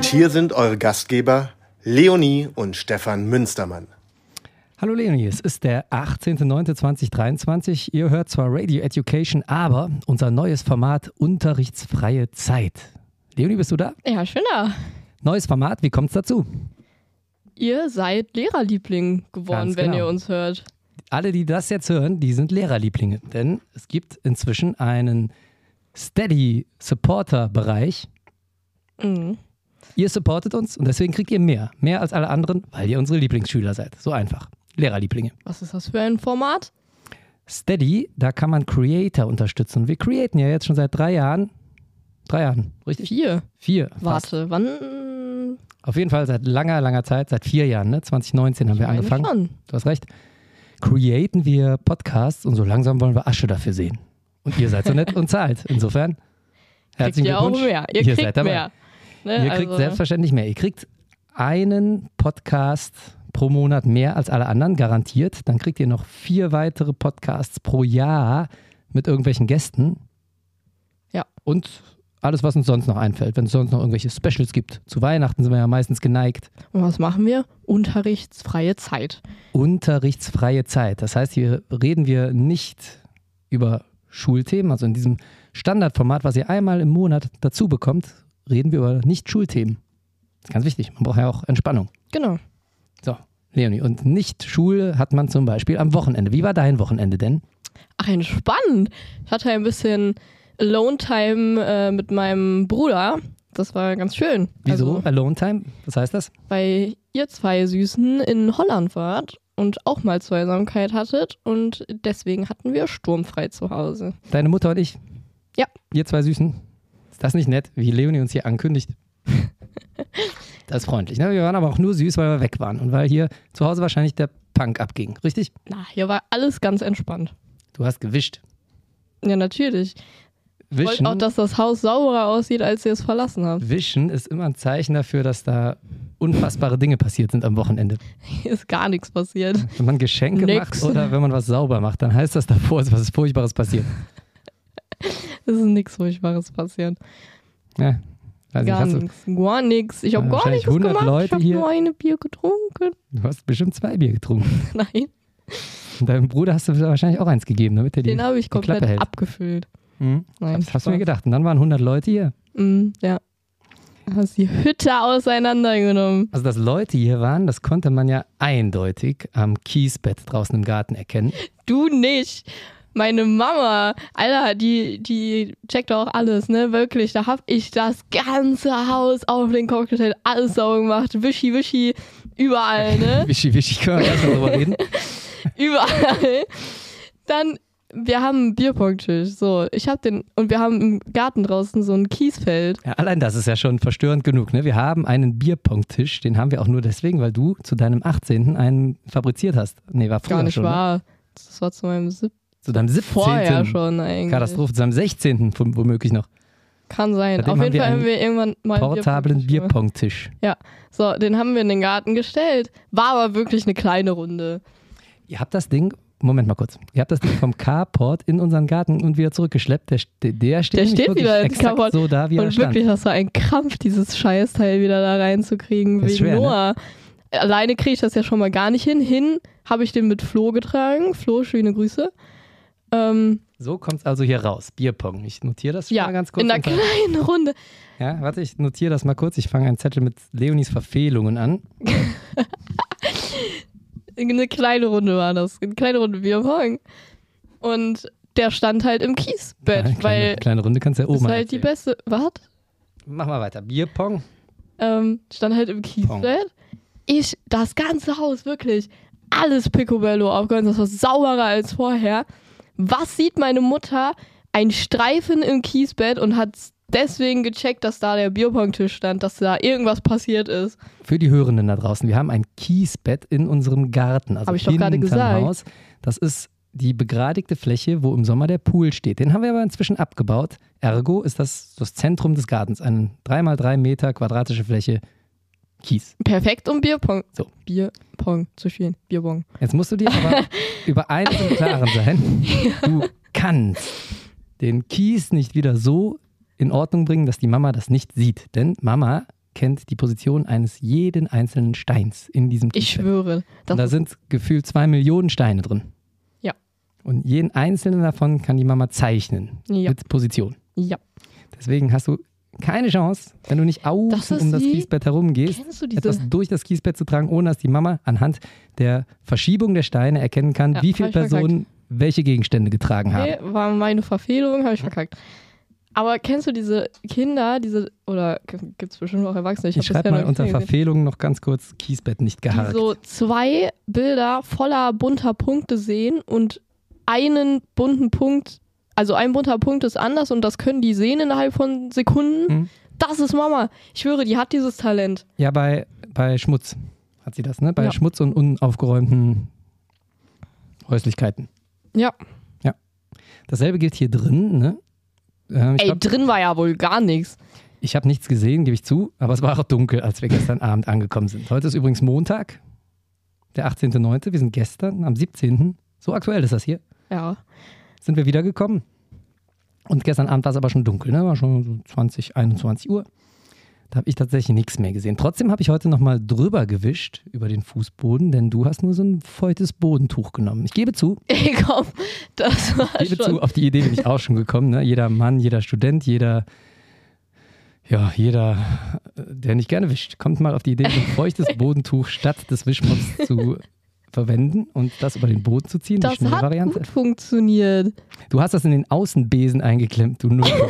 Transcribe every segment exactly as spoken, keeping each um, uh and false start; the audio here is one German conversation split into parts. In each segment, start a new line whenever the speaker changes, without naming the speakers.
hier sind eure Gastgeber Leonie und Stefan Münstermann.
Hallo Leonie, es ist der achtzehnter neunter zweitausenddreiundzwanzig. Ihr hört zwar Radio Education, aber unser neues Format Unterrichtsfreie Zeit. Leonie, bist du da?
Ja, schön da.
Neues Format, wie kommt es dazu?
Ihr seid Lehrerliebling geworden,
Ganz
wenn
genau.
ihr uns hört.
Alle, die das jetzt hören, die sind Lehrerlieblinge. Denn es gibt inzwischen einen Steady-Supporter-Bereich.
Mhm.
Ihr supportet uns und deswegen kriegt ihr mehr. Mehr als alle anderen, weil ihr unsere Lieblingsschüler seid. So einfach. Lehrerlieblinge.
Was ist das für ein Format?
Steady, da kann man Creator unterstützen. Und wir createn ja jetzt schon seit drei Jahren. Drei Jahren, richtig?
Vier.
Vier. Fast.
Warte, wann?
Auf jeden Fall seit langer, langer Zeit, seit vier Jahren, ne? zwanzig neunzehn haben
Ich
wir
meine
angefangen.
schon.
Du hast recht. Createn wir Podcasts und so langsam wollen wir Asche dafür sehen. Und ihr seid so nett und zahlt. Insofern, herzlichen
Kriegt ihr auch
Glückwunsch.
mehr. Ihr,
Ihr
kriegt
seid dabei.
mehr. Ne?
Ihr kriegt
also,
selbstverständlich mehr. Ihr kriegt einen Podcast pro Monat mehr als alle anderen, garantiert. Dann kriegt ihr noch vier weitere Podcasts pro Jahr mit irgendwelchen Gästen.
Ja.
Und alles, was uns sonst noch einfällt. Wenn es sonst noch irgendwelche Specials gibt. Zu Weihnachten sind wir ja meistens geneigt.
Und was machen wir? Unterrichtsfreie Zeit.
Unterrichtsfreie Zeit. Das heißt, hier reden wir nicht über Schulthemen, also in diesem Standardformat, was ihr einmal im Monat dazu bekommt, reden wir über Nicht-Schulthemen. Das ist ganz wichtig. Man braucht ja auch Entspannung.
Genau.
So, Leonie. Und Nicht-Schule hat man zum Beispiel am Wochenende. Wie war dein Wochenende denn?
Ach, entspannt. Ich hatte ein bisschen Alone-Time äh, mit meinem Bruder. Das war ganz schön.
Wieso?
Also,
Alone Time? Was heißt das?
weil ihr zwei Süßen in Holland wart und auch mal Zweisamkeit hattet und deswegen hatten wir sturmfrei zu Hause.
Deine Mutter und ich?
Ja.
Ihr zwei Süßen? Ist das nicht nett, wie Leonie uns hier ankündigt? Das ist freundlich. Ne? Wir waren aber auch nur süß, weil wir weg waren und weil hier zu Hause wahrscheinlich der Punk abging. Richtig?
Na, hier war alles ganz entspannt.
Du hast gewischt.
Ja, natürlich. Ich
Wischen,
wollte auch, dass das Haus sauberer aussieht, als ihr es verlassen habt.
Wischen ist immer ein Zeichen dafür, dass da unfassbare Dinge passiert sind am Wochenende.
Hier ist gar nichts passiert.
Wenn man Geschenke
Nix.
macht oder wenn man was sauber macht, dann heißt das davor, ist was Furchtbares passiert.
Es ist nichts Furchtbares passiert.
Ja, weiß
Gar
nicht, hast
nichts. Gar nichts. Ich habe
Ja,
gar
wahrscheinlich
nichts
hundert
gemacht.
Leute
ich habe
hier.
nur eine Bier getrunken.
du, du hast bestimmt zwei Bier getrunken.
Nein,
Und deinem Bruder hast du wahrscheinlich auch eins gegeben, damit er die,
den habe ich
die Klappe
komplett
hält.
abgefüllt.
Mhm.
Nein,
Das hast du mir
Spaß.
gedacht. Und dann waren hundert Leute hier.
Mm, ja. Hast die Hütte auseinandergenommen.
Also, dass Leute hier waren, das konnte man ja eindeutig am Kiesbett draußen im Garten erkennen.
Du nicht. Meine Mama, Alter, die, die checkt auch alles, ne? Wirklich, da hab ich das ganze Haus auf den Kopf gestellt, alles sauber gemacht, wischi, wischi, überall, ne?
Wischi, wischi, können wir gleich noch drüber reden.
Überall. Dann, wir haben einen Bierpong-Tisch, so, ich hab den, und wir haben im Garten draußen so ein Kiesfeld.
Ja, allein das ist ja schon verstörend genug. Ne? Wir haben einen Bierpong-Tisch, den haben wir auch nur deswegen, weil du zu deinem achtzehnten einen fabriziert hast. Nee, war früher
Gar nicht
schon. Ne?
wahr. Das war zu meinem siebten.
Zu deinem siebzehnten
Vorher schon eigentlich.
Katastrophe, zu deinem sechzehnten womöglich noch.
Kann sein.
Seitdem
Auf
haben
jeden
wir
Fall
einen
haben wir irgendwann mal einen
Portablen
Bierpong-Tisch gemacht.
Bierpong-Tisch.
So, den haben wir in den Garten gestellt. War aber wirklich eine kleine Runde.
Ihr habt das Ding, Moment mal kurz, ihr habt das Ding vom Carport in unseren Garten und wieder zurückgeschleppt. Der, der steht,
Der
nämlich
steht
wirklich
wieder im
exakt
Carport.
so da, wie er
Und
stand.
wirklich, das war ein Krampf, dieses Scheißteil wieder da reinzukriegen
Ist
wegen
schwer, ne?
Noah. Alleine kriege ich das ja schon mal gar nicht hin. Hin habe ich den mit Flo getragen. Flo, schöne Grüße. Ähm,
So kommt es also hier raus. Bierpong. Ich notiere das schon
ja,
mal ganz kurz.
in einer
unter-
kleinen Runde.
Ja, warte, ich notiere das mal kurz. Ich fange einen Zettel mit Leonis Verfehlungen an.
Eine kleine Runde war das. Eine kleine Runde Bierpong. Und der stand halt im Kiesbett,
Eine kleine,
weil
kleine Runde kannst du ja
das
oben
ist halt die beste. Was?
Mach mal weiter. Bierpong.
Ähm, stand halt im Kiesbett. Ich, das ganze Haus, wirklich, alles Picobello aufgeräumt, das war sauberer als vorher. Was sieht meine Mutter? Ein Streifen im Kiesbett und hat deswegen gecheckt, dass da der Bierpong-Tisch stand, dass da irgendwas passiert ist.
Für die Hörenden da draußen. Wir haben ein Kiesbett in unserem Garten. Also
Hab ich doch gerade
hinterm
gesagt.
Haus. Das ist die begradigte Fläche, wo im Sommer der Pool steht. Den haben wir aber inzwischen abgebaut. Ergo ist das das Zentrum des Gartens. Eine drei mal drei Meter quadratische Fläche Kies.
Perfekt, um Bierpong.
So.
Bierpong zu spielen. Bierbong.
Jetzt musst du dir aber über eines im Klaren sein. Du kannst den Kies nicht wieder so in Ordnung bringen, dass die Mama das nicht sieht. Denn Mama kennt die Position eines jeden einzelnen Steins in diesem
Ich
Kiesbett.
schwöre. Das
Und da
ist,
sind gefühlt zwei Millionen Steine drin.
Ja.
Und jeden einzelnen davon kann die Mama zeichnen.
Ja.
Mit Position.
ja.
Deswegen hast du keine Chance, wenn du nicht
Das
außen
ist
um das
wie-
Kiesbett herumgehst,
Kennst du diese...
etwas durch das Kiesbett zu tragen, ohne dass die Mama anhand der Verschiebung der Steine erkennen kann,
Ja,
wie
hab
viele
ich verkackt.
Personen welche Gegenstände getragen haben.
Nee, war meine Verfehlung, habe ich verkackt. Aber kennst du diese Kinder, diese, oder gibt es bestimmt auch Erwachsene?
Ich,
hab
schreibe
bisher
mal
noch
unter
nicht gesehen,
Verfehlung noch ganz kurz Kiesbett nicht
die
gehakt.
so zwei Bilder voller bunter Punkte sehen und einen bunten Punkt, also ein bunter Punkt ist anders und das können die sehen innerhalb von Sekunden.
Mhm.
Das ist Mama. Ich schwöre, die hat dieses Talent.
Ja, bei, bei Schmutz hat sie das, ne? Bei
Ja.
Schmutz und unaufgeräumten Häuslichkeiten.
Ja.
Dasselbe gilt hier drin, ne? Ähm, ich
Ey,
glaub,
drin war ja wohl gar nichts.
ich habe nichts gesehen, gebe ich zu, aber es war auch dunkel, als wir gestern Abend angekommen sind. Heute ist übrigens Montag, der achtzehnten neunten Wir sind gestern am siebzehnten So aktuell ist das hier.
Ja.
Sind wir wiedergekommen. Und gestern Abend war es aber schon dunkel, ne? War schon so zwanzig, einundzwanzig Uhr. Da habe ich tatsächlich nichts mehr gesehen. Trotzdem habe ich heute nochmal drüber gewischt über den Fußboden, denn du hast nur so ein feuchtes Bodentuch genommen. Ich gebe zu,
Ey, komm, das war
ich gebe
schon...
zu, auf die Idee bin ich auch schon gekommen. Ne? Jeder Mann, jeder Student, jeder, ja, jeder, äh, der nicht gerne wischt, kommt mal auf die Idee, ein feuchtes Bodentuch statt des Wischmops zu verwenden und das über den Boden zu ziehen. Die
Das
schnelle
hat
Variante.
gut funktioniert.
Du hast das in den Außenbesen eingeklemmt, du Null.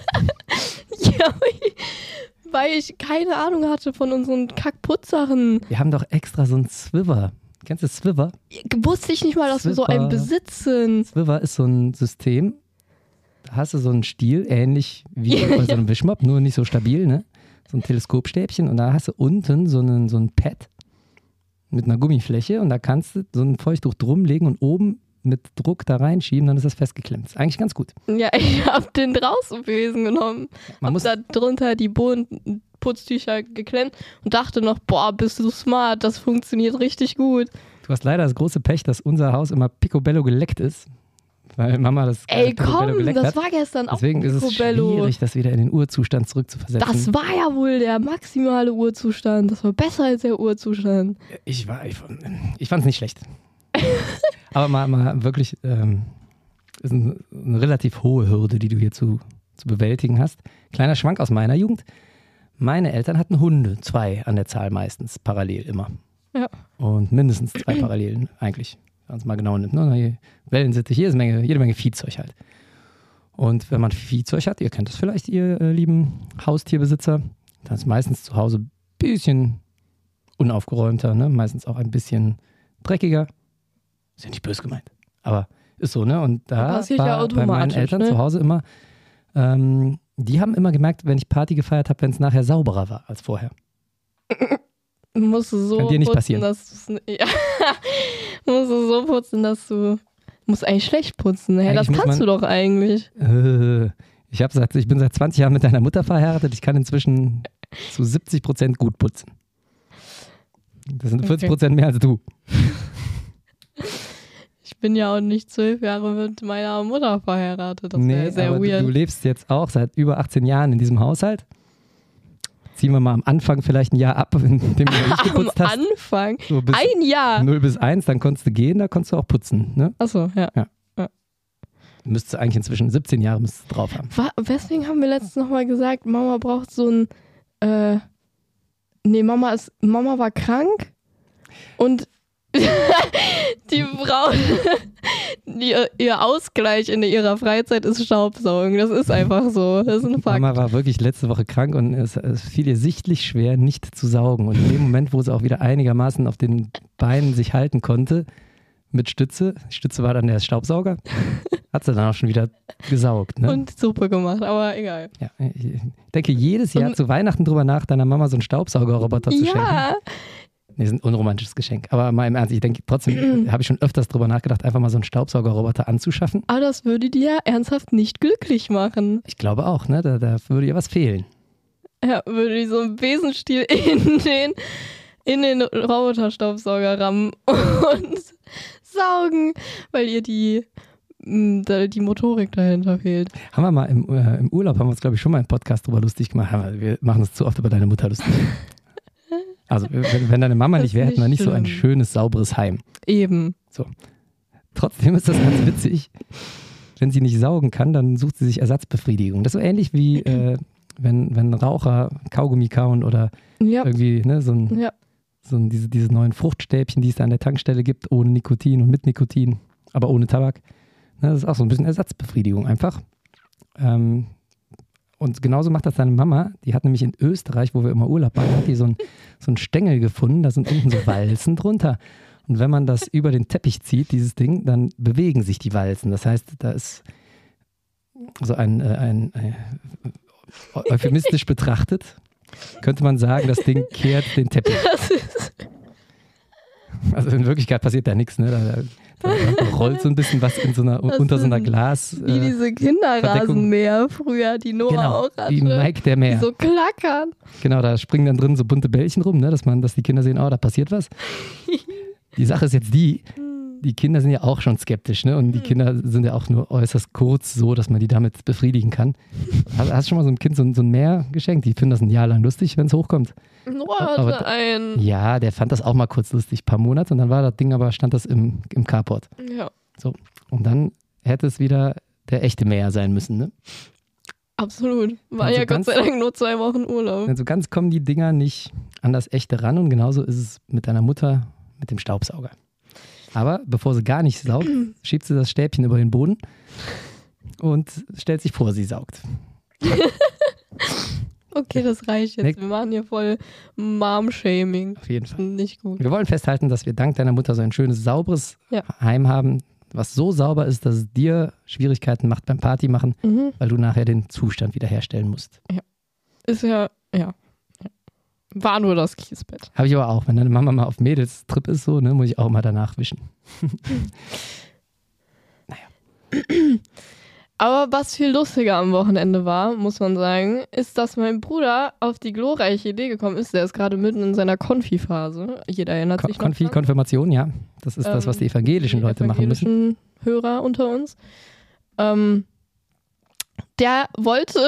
Ja, weil ich keine Ahnung hatte von unseren Kackputzsachen.
Wir haben doch extra so einen Swiver. Kennst du Swiver?
Wusste ich nicht mal, dass wir so einen
Super.
besitzen.
Swiver ist so ein System, da hast du so einen Stiel, ähnlich wie bei so einem Wischmopp, nur nicht so stabil, ne? So ein Teleskopstäbchen und da hast du unten so einen, so ein Pad mit einer Gummifläche und da kannst du so ein Feuchttuch drumlegen und oben mit Druck da reinschieben, dann ist das festgeklemmt. Ist eigentlich ganz gut.
Ja, ich habe den Draußenbesen genommen.
Man
hab
muss,
da drunter die Bodenputztücher geklemmt und dachte noch, boah, bist du smart, das funktioniert richtig gut.
du hast leider das große Pech, dass unser Haus immer picobello geleckt ist, weil Mama das
Ey,
Picobello
komm,
geleckt
das
hat.
war gestern
Deswegen
auch
ist es
Picobello.
schwierig, das wieder in den Urzustand zurückzuversetzen.
Das war ja wohl der maximale Urzustand. Das war besser als der Urzustand.
Ich, war, ich, ich fand es nicht schlecht. Aber mal, mal wirklich, ähm, ist ein, eine relativ hohe Hürde, die du hier zu, zu bewältigen hast. Kleiner Schwank aus meiner Jugend. Meine Eltern hatten Hunde, zwei an der Zahl meistens, parallel immer.
Ja.
Und mindestens zwei Parallelen eigentlich, wenn man es mal genau nimmt. Ne? Wellensittich, jede Menge, jede Menge Viehzeug halt. Und wenn man Viehzeug hat, ihr kennt das vielleicht, ihr äh, lieben Haustierbesitzer, dann ist meistens zu Hause ein bisschen unaufgeräumter, ne? Meistens auch ein bisschen dreckiger. Ist ja nicht böse gemeint, aber ist so, ne? Und da
Passiert ja
war bei meinen
automatisch,
Eltern
ne?
zu Hause immer, ähm, die haben immer gemerkt, wenn ich Party gefeiert habe, wenn es nachher sauberer war als vorher.
Du musst so
Kann dir nicht
putzen,
passieren.
dass du's, ja. musst du so putzen, dass du musst eigentlich schlecht putzen. Hey, das
Eigentlich muss
kannst
man-
du doch eigentlich.
Äh, ich, hab seit, ich bin seit zwanzig Jahren mit deiner Mutter verheiratet. Ich kann inzwischen zu siebzig Prozent gut putzen. Das sind vierzig Prozent mehr als du.
Ich bin ja auch nicht zwölf Jahre mit meiner Mutter verheiratet. Das wäre sehr
aber
weird.
Du, du lebst jetzt auch seit über achtzehn Jahren in diesem Haushalt. Ziehen wir mal am Anfang vielleicht ein Jahr ab, in dem du nicht
Am
geputzt hast.
Anfang.
So bis
Ein Jahr.
null bis eins, dann konntest du gehen, da konntest du auch putzen. Ne?
Achso, ja.
Müsstest du eigentlich inzwischen siebzehn Jahre müsstest du drauf haben.
Wa- Weswegen haben wir letztens nochmal gesagt, Mama braucht so ein, äh, nee, Mama ist, Mama war krank und die Frau, die, ihr Ausgleich in ihrer Freizeit ist Staubsaugen. Das ist einfach so. Das ist ein Fakt.
Mama war wirklich letzte Woche krank und es, es fiel ihr sichtlich schwer, nicht zu saugen. Und in dem Moment, wo sie auch wieder einigermaßen auf den Beinen sich halten konnte, mit Stütze, die Stütze war dann der Staubsauger, hat sie dann auch schon wieder gesaugt. Ne?
Und Suppe gemacht, aber egal.
Ja, ich denke jedes Jahr
Und-
zu Weihnachten drüber nach, deiner Mama so einen Staubsaugerroboter zu schenken.
Ja,
Nee, ist ein unromantisches Geschenk. Aber mal im Ernst, ich denke trotzdem, habe ich schon öfters drüber nachgedacht, einfach mal so einen Staubsaugerroboter anzuschaffen.
aber das würde die ja ernsthaft nicht glücklich machen.
Ich glaube auch, ne? Da, da würde ihr was fehlen.
Ja, würde die so einen Besenstiel in den, in den Roboterstaubsauger rammen und saugen, weil ihr die mh, die Motorik dahinter fehlt.
Haben wir mal im, äh, im Urlaub, haben wir uns, glaube ich, schon mal im Podcast drüber lustig gemacht. Wir, wir machen uns zu oft über deine Mutter lustig. Also, wenn, wenn deine Mama
Das
nicht wäre, hätten wir nicht so ein
schlimm.
schönes, sauberes Heim.
Eben.
So. Trotzdem ist das ganz witzig. Wenn sie nicht saugen kann, dann sucht sie sich Ersatzbefriedigung. Das ist so ähnlich wie, äh, wenn, wenn Raucher Kaugummi kauen oder
Ja.
irgendwie ne, so, ein,
Ja.
so ein, diese, diese neuen Fruchtstäbchen, die es da an der Tankstelle gibt, ohne Nikotin und mit Nikotin, aber ohne Tabak. Ne, das ist auch so ein bisschen Ersatzbefriedigung einfach. Ähm, und genauso macht das deine Mama. Die hat nämlich in Österreich, wo wir immer Urlaub waren, hat die so ein, so ein Stängel gefunden, da sind unten so Walzen drunter. Und wenn man das über den Teppich zieht, dieses Ding, dann bewegen sich die Walzen. Das heißt, da ist so ein, äh, ein äh, euphemistisch betrachtet, könnte man sagen, das Ding kehrt den Teppich.
Das ist
Also in Wirklichkeit passiert da nichts, ne? Da, da rollt so ein bisschen was in so einer,
Das
unter so einer
sind
Glas.
wie
Äh,
diese Kinderrasenmäher früher, die Noah
genau,
auch hatte.
wie Mike der
Die
Meer.
so klackern.
Genau, da springen dann drin so bunte Bällchen rum, ne? dass, man, dass die Kinder sehen, oh, da passiert was. Die Sache ist jetzt die, die Kinder sind ja auch schon skeptisch, ne? Und die Kinder sind ja auch nur äußerst kurz so, dass man die damit befriedigen kann. Hast, hast du schon mal so einem Kind so, ein- so ein Meer geschenkt? Die finden das ein Jahr lang lustig, wenn es hochkommt.
Noah
Aber-
hatte einen.
Ja, der fand das auch mal kurz lustig, ein paar Monate. Und dann war das Ding aber, stand das im, im Carport.
Ja,
Und dann hätte es wieder der echte Meer sein müssen, ne?
absolut. War
Also
ja Gott
ganz-
sei Dank nur zwei Wochen Urlaub.
Denn so ganz kommen die Dinger nicht an das Echte ran. Und genauso ist es mit deiner Mutter mit dem Staubsauger. Aber bevor sie gar nicht saugt, schiebt sie das Stäbchen über den Boden und stellt sich vor, sie saugt.
Okay, das reicht jetzt.
Nick.
Wir machen hier voll Mom-Shaming.
Auf jeden Fall.
Nicht gut.
Wir wollen festhalten, dass wir dank deiner Mutter so ein schönes, sauberes
Ja.
Heim haben, was so sauber ist, dass es dir Schwierigkeiten macht beim Party machen,
Mhm.
weil du nachher den Zustand wiederherstellen musst.
Ist ja, ja. War nur das Kiesbett.
Habe ich aber auch. Wenn deine Mama mal auf Mädels-Trip ist, so, ne, muss ich auch mal danach wischen.
Aber was viel lustiger am Wochenende war, muss man sagen, ist, dass mein Bruder auf die glorreiche Idee gekommen ist. Der ist gerade mitten in seiner Konfi-Phase. Jeder erinnert
Kon
sich noch
Konfi,
dran.
Konfirmation, ja. Das ist das, was die evangelischen
die
Leute machen müssen.
evangelischen Hörer unter uns. Ähm, der wollte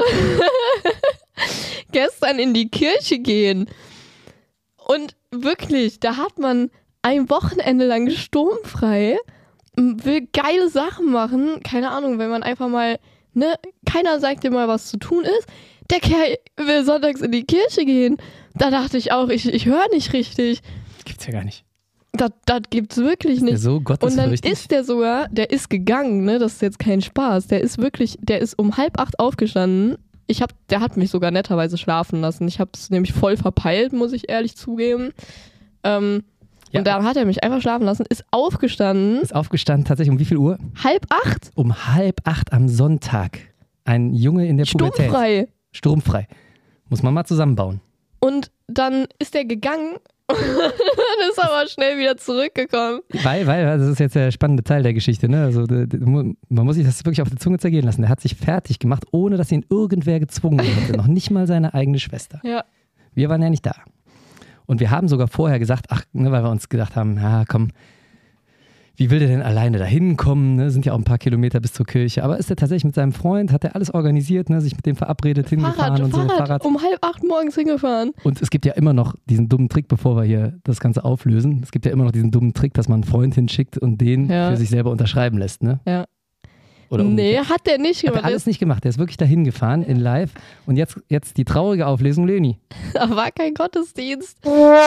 gestern in die Kirche gehen. Und wirklich, da hat man ein Wochenende lang sturmfrei, will geile Sachen machen. Keine Ahnung, wenn man einfach mal, ne, keiner sagt dir mal, was zu tun ist. Der Kerl will sonntags in die Kirche gehen. Da dachte ich auch, ich, ich höre nicht richtig.
Das gibt's ja gar nicht.
Das, das gibt's wirklich
Der
nicht.
so
Und dann
gottesfürchtig.
ist der sogar, der ist gegangen, ne? Das ist jetzt kein Spaß. Der ist wirklich, der ist um halb acht aufgestanden. Ich hab, der hat mich sogar netterweise schlafen lassen. Ich habe es nämlich voll verpeilt, muss ich ehrlich zugeben. Ähm,
Ja.
Und dann hat er mich einfach schlafen lassen, ist aufgestanden,
Ist aufgestanden, tatsächlich um wie viel Uhr?
halb acht,
Um halb acht am Sonntag. Ein Junge in der Pubertät.
sturmfrei.
Sturmfrei. Muss man mal zusammenbauen.
Und dann ist er gegangen und ist aber schnell wieder zurückgekommen.
Weil, weil, das ist jetzt der spannende Teil der Geschichte, ne? Also, de- de- man muss sich das wirklich auf der Zunge zergehen lassen. Der hat sich fertig gemacht, ohne dass ihn irgendwer gezwungen hätte. Noch nicht mal seine eigene Schwester.
Ja.
Wir waren ja nicht da. Und wir haben sogar vorher gesagt, ach, ne, weil wir uns gedacht haben, ja, komm, wie will der denn alleine da hinkommen? Ne? Sind ja auch ein paar Kilometer bis zur Kirche. Aber ist er tatsächlich mit seinem Freund, hat er alles organisiert, ne? Sich mit dem verabredet, hingefahren
Fahrrad,
und so.
Fahrrad,
Fahrrad.
um halb acht morgens hingefahren.
Und es gibt ja immer noch diesen dummen Trick, bevor wir hier das Ganze auflösen. Es gibt ja immer noch diesen dummen Trick, dass man einen Freund hinschickt und den
Ja.
für sich selber unterschreiben lässt, ne?
Ja.
Oder
Nee,
umgekehrt.
hat der nicht
Hat er
gemacht.
alles nicht gemacht. Der ist wirklich dahin gefahren in live. Und jetzt, jetzt die traurige Auflösung, Leni.
Da war kein Gottesdienst.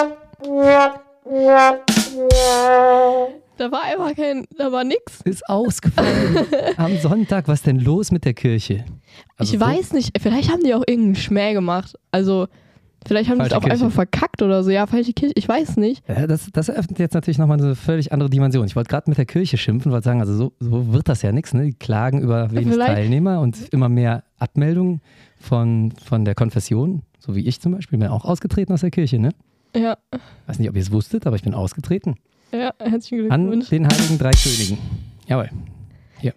Da war einfach kein, da war nix.
Ist ausgefallen am Sonntag. Was denn los mit der Kirche? Also
ich
so-
weiß nicht, vielleicht haben die auch irgendeinen Schmäh gemacht. Also, vielleicht haben die es
Falsche
auch
Kirche.
einfach verkackt oder so. Ja, falsche Kirche, ich weiß nicht.
Ja, das, das eröffnet jetzt natürlich nochmal eine völlig andere Dimension. Ich wollte gerade mit der Kirche schimpfen, wollte sagen, also so, so wird das ja nichts. Ne? Die klagen über wenig
vielleicht-
Teilnehmer und immer mehr Abmeldungen von, von der Konfession. So wie ich zum Beispiel, bin auch ausgetreten aus der Kirche. Ne?
Ja,
Weiß nicht, ob ihr es wusstet, aber ich bin ausgetreten.
ja, herzlichen
An
Glückwunsch.
den heiligen drei Königen. Jawohl. Hier.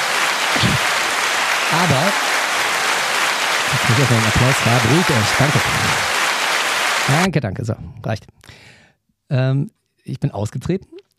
Aber, jetzt muss ich erstmal einen Applaus haben. Beruhigt euch. Danke. Danke, danke. So, reicht. Ähm, ich bin ausgetreten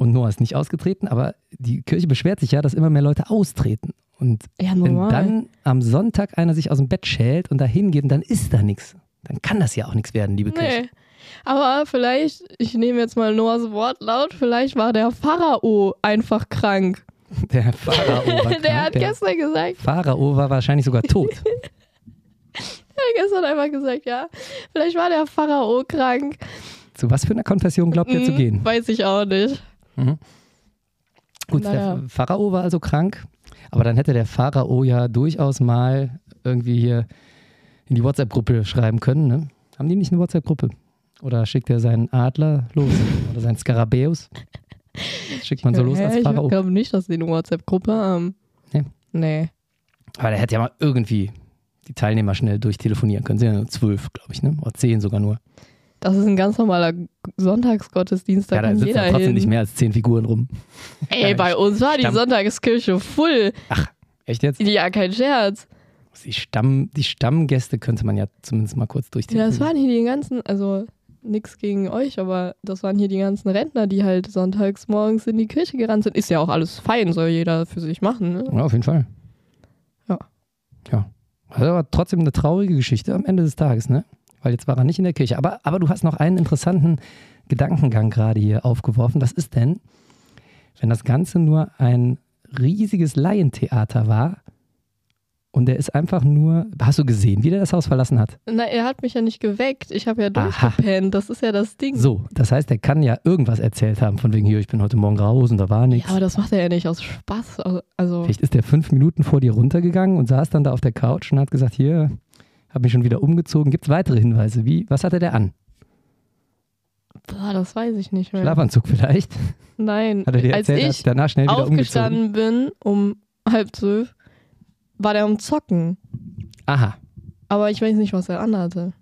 Und Noah ist nicht ausgetreten, aber die Kirche beschwert sich ja, dass immer mehr Leute austreten. Und
Ja,
wenn
normal.
dann am Sonntag einer sich aus dem Bett schält und da hingeht, dann ist da nichts. Dann kann das ja auch nichts werden, liebe Kirche.
Nee. Aber vielleicht, ich nehme jetzt mal Noahs Wort laut, vielleicht war der Pharao einfach krank.
Der Pharao war krank.
Der hat
der
gestern gesagt,
Pharao war wahrscheinlich sogar tot.
der hat gestern einfach gesagt, ja, vielleicht war der Pharao krank.
Zu was für einer Konfession glaubt ihr zu
Hm,
gehen?
Weiß ich auch nicht.
Mhm. Gut,
Naja.
der Pharao war also krank, aber dann hätte der Pharao ja durchaus mal irgendwie hier in die WhatsApp-Gruppe schreiben können, ne? Haben die nicht eine WhatsApp-Gruppe? Oder schickt er seinen Adler los? Oder seinen Skarabäus? Schickt man so los als
ich
Pharao?
glaube nicht, dass die eine WhatsApp-Gruppe haben.
Nee.
Nee.
Aber der hätte ja mal irgendwie die Teilnehmer schnell durchtelefonieren können. Sind ja nur zwölf, glaube ich, ne? Oder zehn sogar nur.
Das ist ein ganz normaler Sonntagsgottesdienst, da
Ja, da
kann
sitzen
jeder
ja trotzdem
hin.
nicht mehr als zehn Figuren rum.
Ey, bei uns war die
Stamm-
Sonntagskirche full.
Echt jetzt?
Ja, kein Scherz.
Die, Stamm, die Stammgäste könnte man ja zumindest mal kurz
Ja,
durchtelefonieren.
das waren hier die ganzen, also nix gegen euch, aber das waren hier die ganzen Rentner, die halt sonntags morgens in die Kirche gerannt sind. Ist ja auch alles fein, soll jeder für sich machen, ne?
Ja, auf jeden Fall.
Ja.
Ja. Also aber trotzdem eine traurige Geschichte am Ende des Tages, ne? Weil jetzt war er nicht in der Kirche. Aber, aber du hast noch einen interessanten Gedankengang gerade hier aufgeworfen. Was ist denn, wenn das Ganze nur ein riesiges Laientheater war und der ist einfach nur, hast du gesehen, wie der das Haus verlassen hat?
Na, er hat mich ja nicht geweckt. Ich habe ja
Aha.
durchgepennt. Das ist ja das Ding.
So, das heißt, er kann ja irgendwas erzählt haben, von wegen hier, ich bin heute Morgen raus und da war nichts.
Ja, aber das macht er ja nicht aus Spaß. Also,
Vielleicht ist der fünf Minuten vor dir runtergegangen und saß dann da auf der Couch und hat gesagt, hier, habe mich schon wieder umgezogen. Gibt es weitere Hinweise? Wie, was hatte der an?
boah, das weiß ich nicht mehr.
Schlafanzug vielleicht?
Nein,
Hat er dir
als
erzählt, er hat
ich
sich danach schnell wieder umgezogen?
aufgestanden bin um halb zwölf, war der am Zocken.
Aha,
Aber ich weiß nicht, was er anhatte.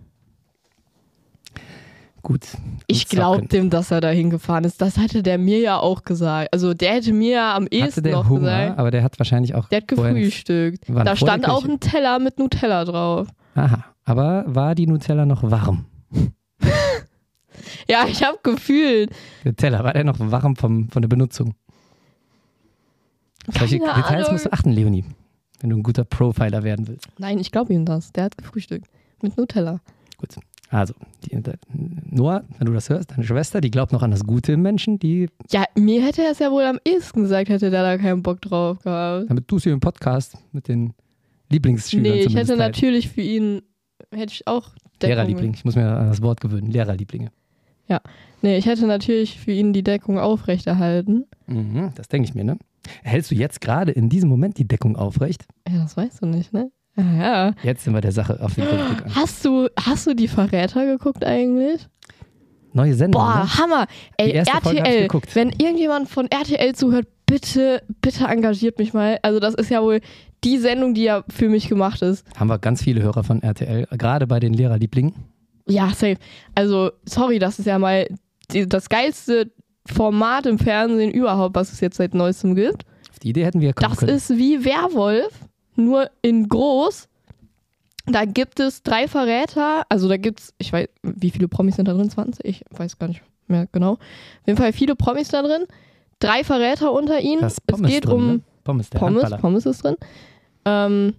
gut.
Ich
Zocken.
glaube dem, dass er da hingefahren ist. Das hätte der mir ja auch gesagt. Also der hätte mir ja am
Hatte
ehesten
der
noch
Hunger,
gesagt.
aber der hat wahrscheinlich auch
Der hat
vorher nichts-
gefrühstückt.
Wann?
Da
Vor der
stand auch
Kirche?
ein Teller mit Nutella drauf.
Aha, aber war die Nutella noch warm?
Ja, ich habe gefühlt.
Der Teller, war der noch warm vom, von der Benutzung? Solche
Keine
Details
Ahnung.
musst du achten, Leonie, wenn du ein guter Profiler werden willst.
Nein, ich glaube ihm das. Der hat gefrühstückt. Mit Nutella.
Gut, also, die, der, Noah, wenn du das hörst, deine Schwester, die glaubt noch an das Gute im Menschen, die,
Ja, mir hätte er es ja wohl am ehesten gesagt, hätte der da keinen Bock drauf gehabt.
damit du es hier im Podcast mit den Lieblingsschülern
Nee, ich
zumindest
hätte
teilst.
natürlich für ihn, hätte ich auch Deckung.
Lehrerliebling, ich muss mir an das Wort gewöhnen, Lehrerlieblinge.
Nee, ich hätte natürlich für ihn die Deckung aufrechterhalten.
Mhm, das denke ich mir, ne? Hältst du jetzt gerade in diesem Moment die Deckung aufrecht?
Ja, das weißt du nicht, ne? Ja, ja.
Jetzt sind wir der Sache auf den Grund gegangen.
Hast du, hast du die Verräter geguckt eigentlich?
Neue Sendung,
Boah,
ne?
Hammer. Ey,
Die erste Folge hab ich
R T L,
geguckt.
wenn irgendjemand von R T L zuhört, bitte, bitte engagiert mich mal. Also das ist ja wohl die Sendung, die ja für mich gemacht ist.
Haben wir ganz viele Hörer von R T L, gerade bei den Lehrerlieblingen.
Ja, safe. Also, sorry, das ist ja mal die, das geilste Format im Fernsehen überhaupt, was es jetzt seit Neuestem gibt.
Auf die Idee hätten wir kommen
Das
können.
ist wie Werwolf, nur in groß. Da gibt es drei Verräter, also da gibt es, ich weiß, wie viele Promis sind da drin? zwanzig? Ich weiß gar nicht mehr genau. Auf jeden Fall viele Promis da drin. Drei Verräter unter ihnen.
Da ist
Es
Pommes
geht
drin,
um
ne? Pommes, der
Pommes,
Handballer.
Pommes ist drin. Ähm,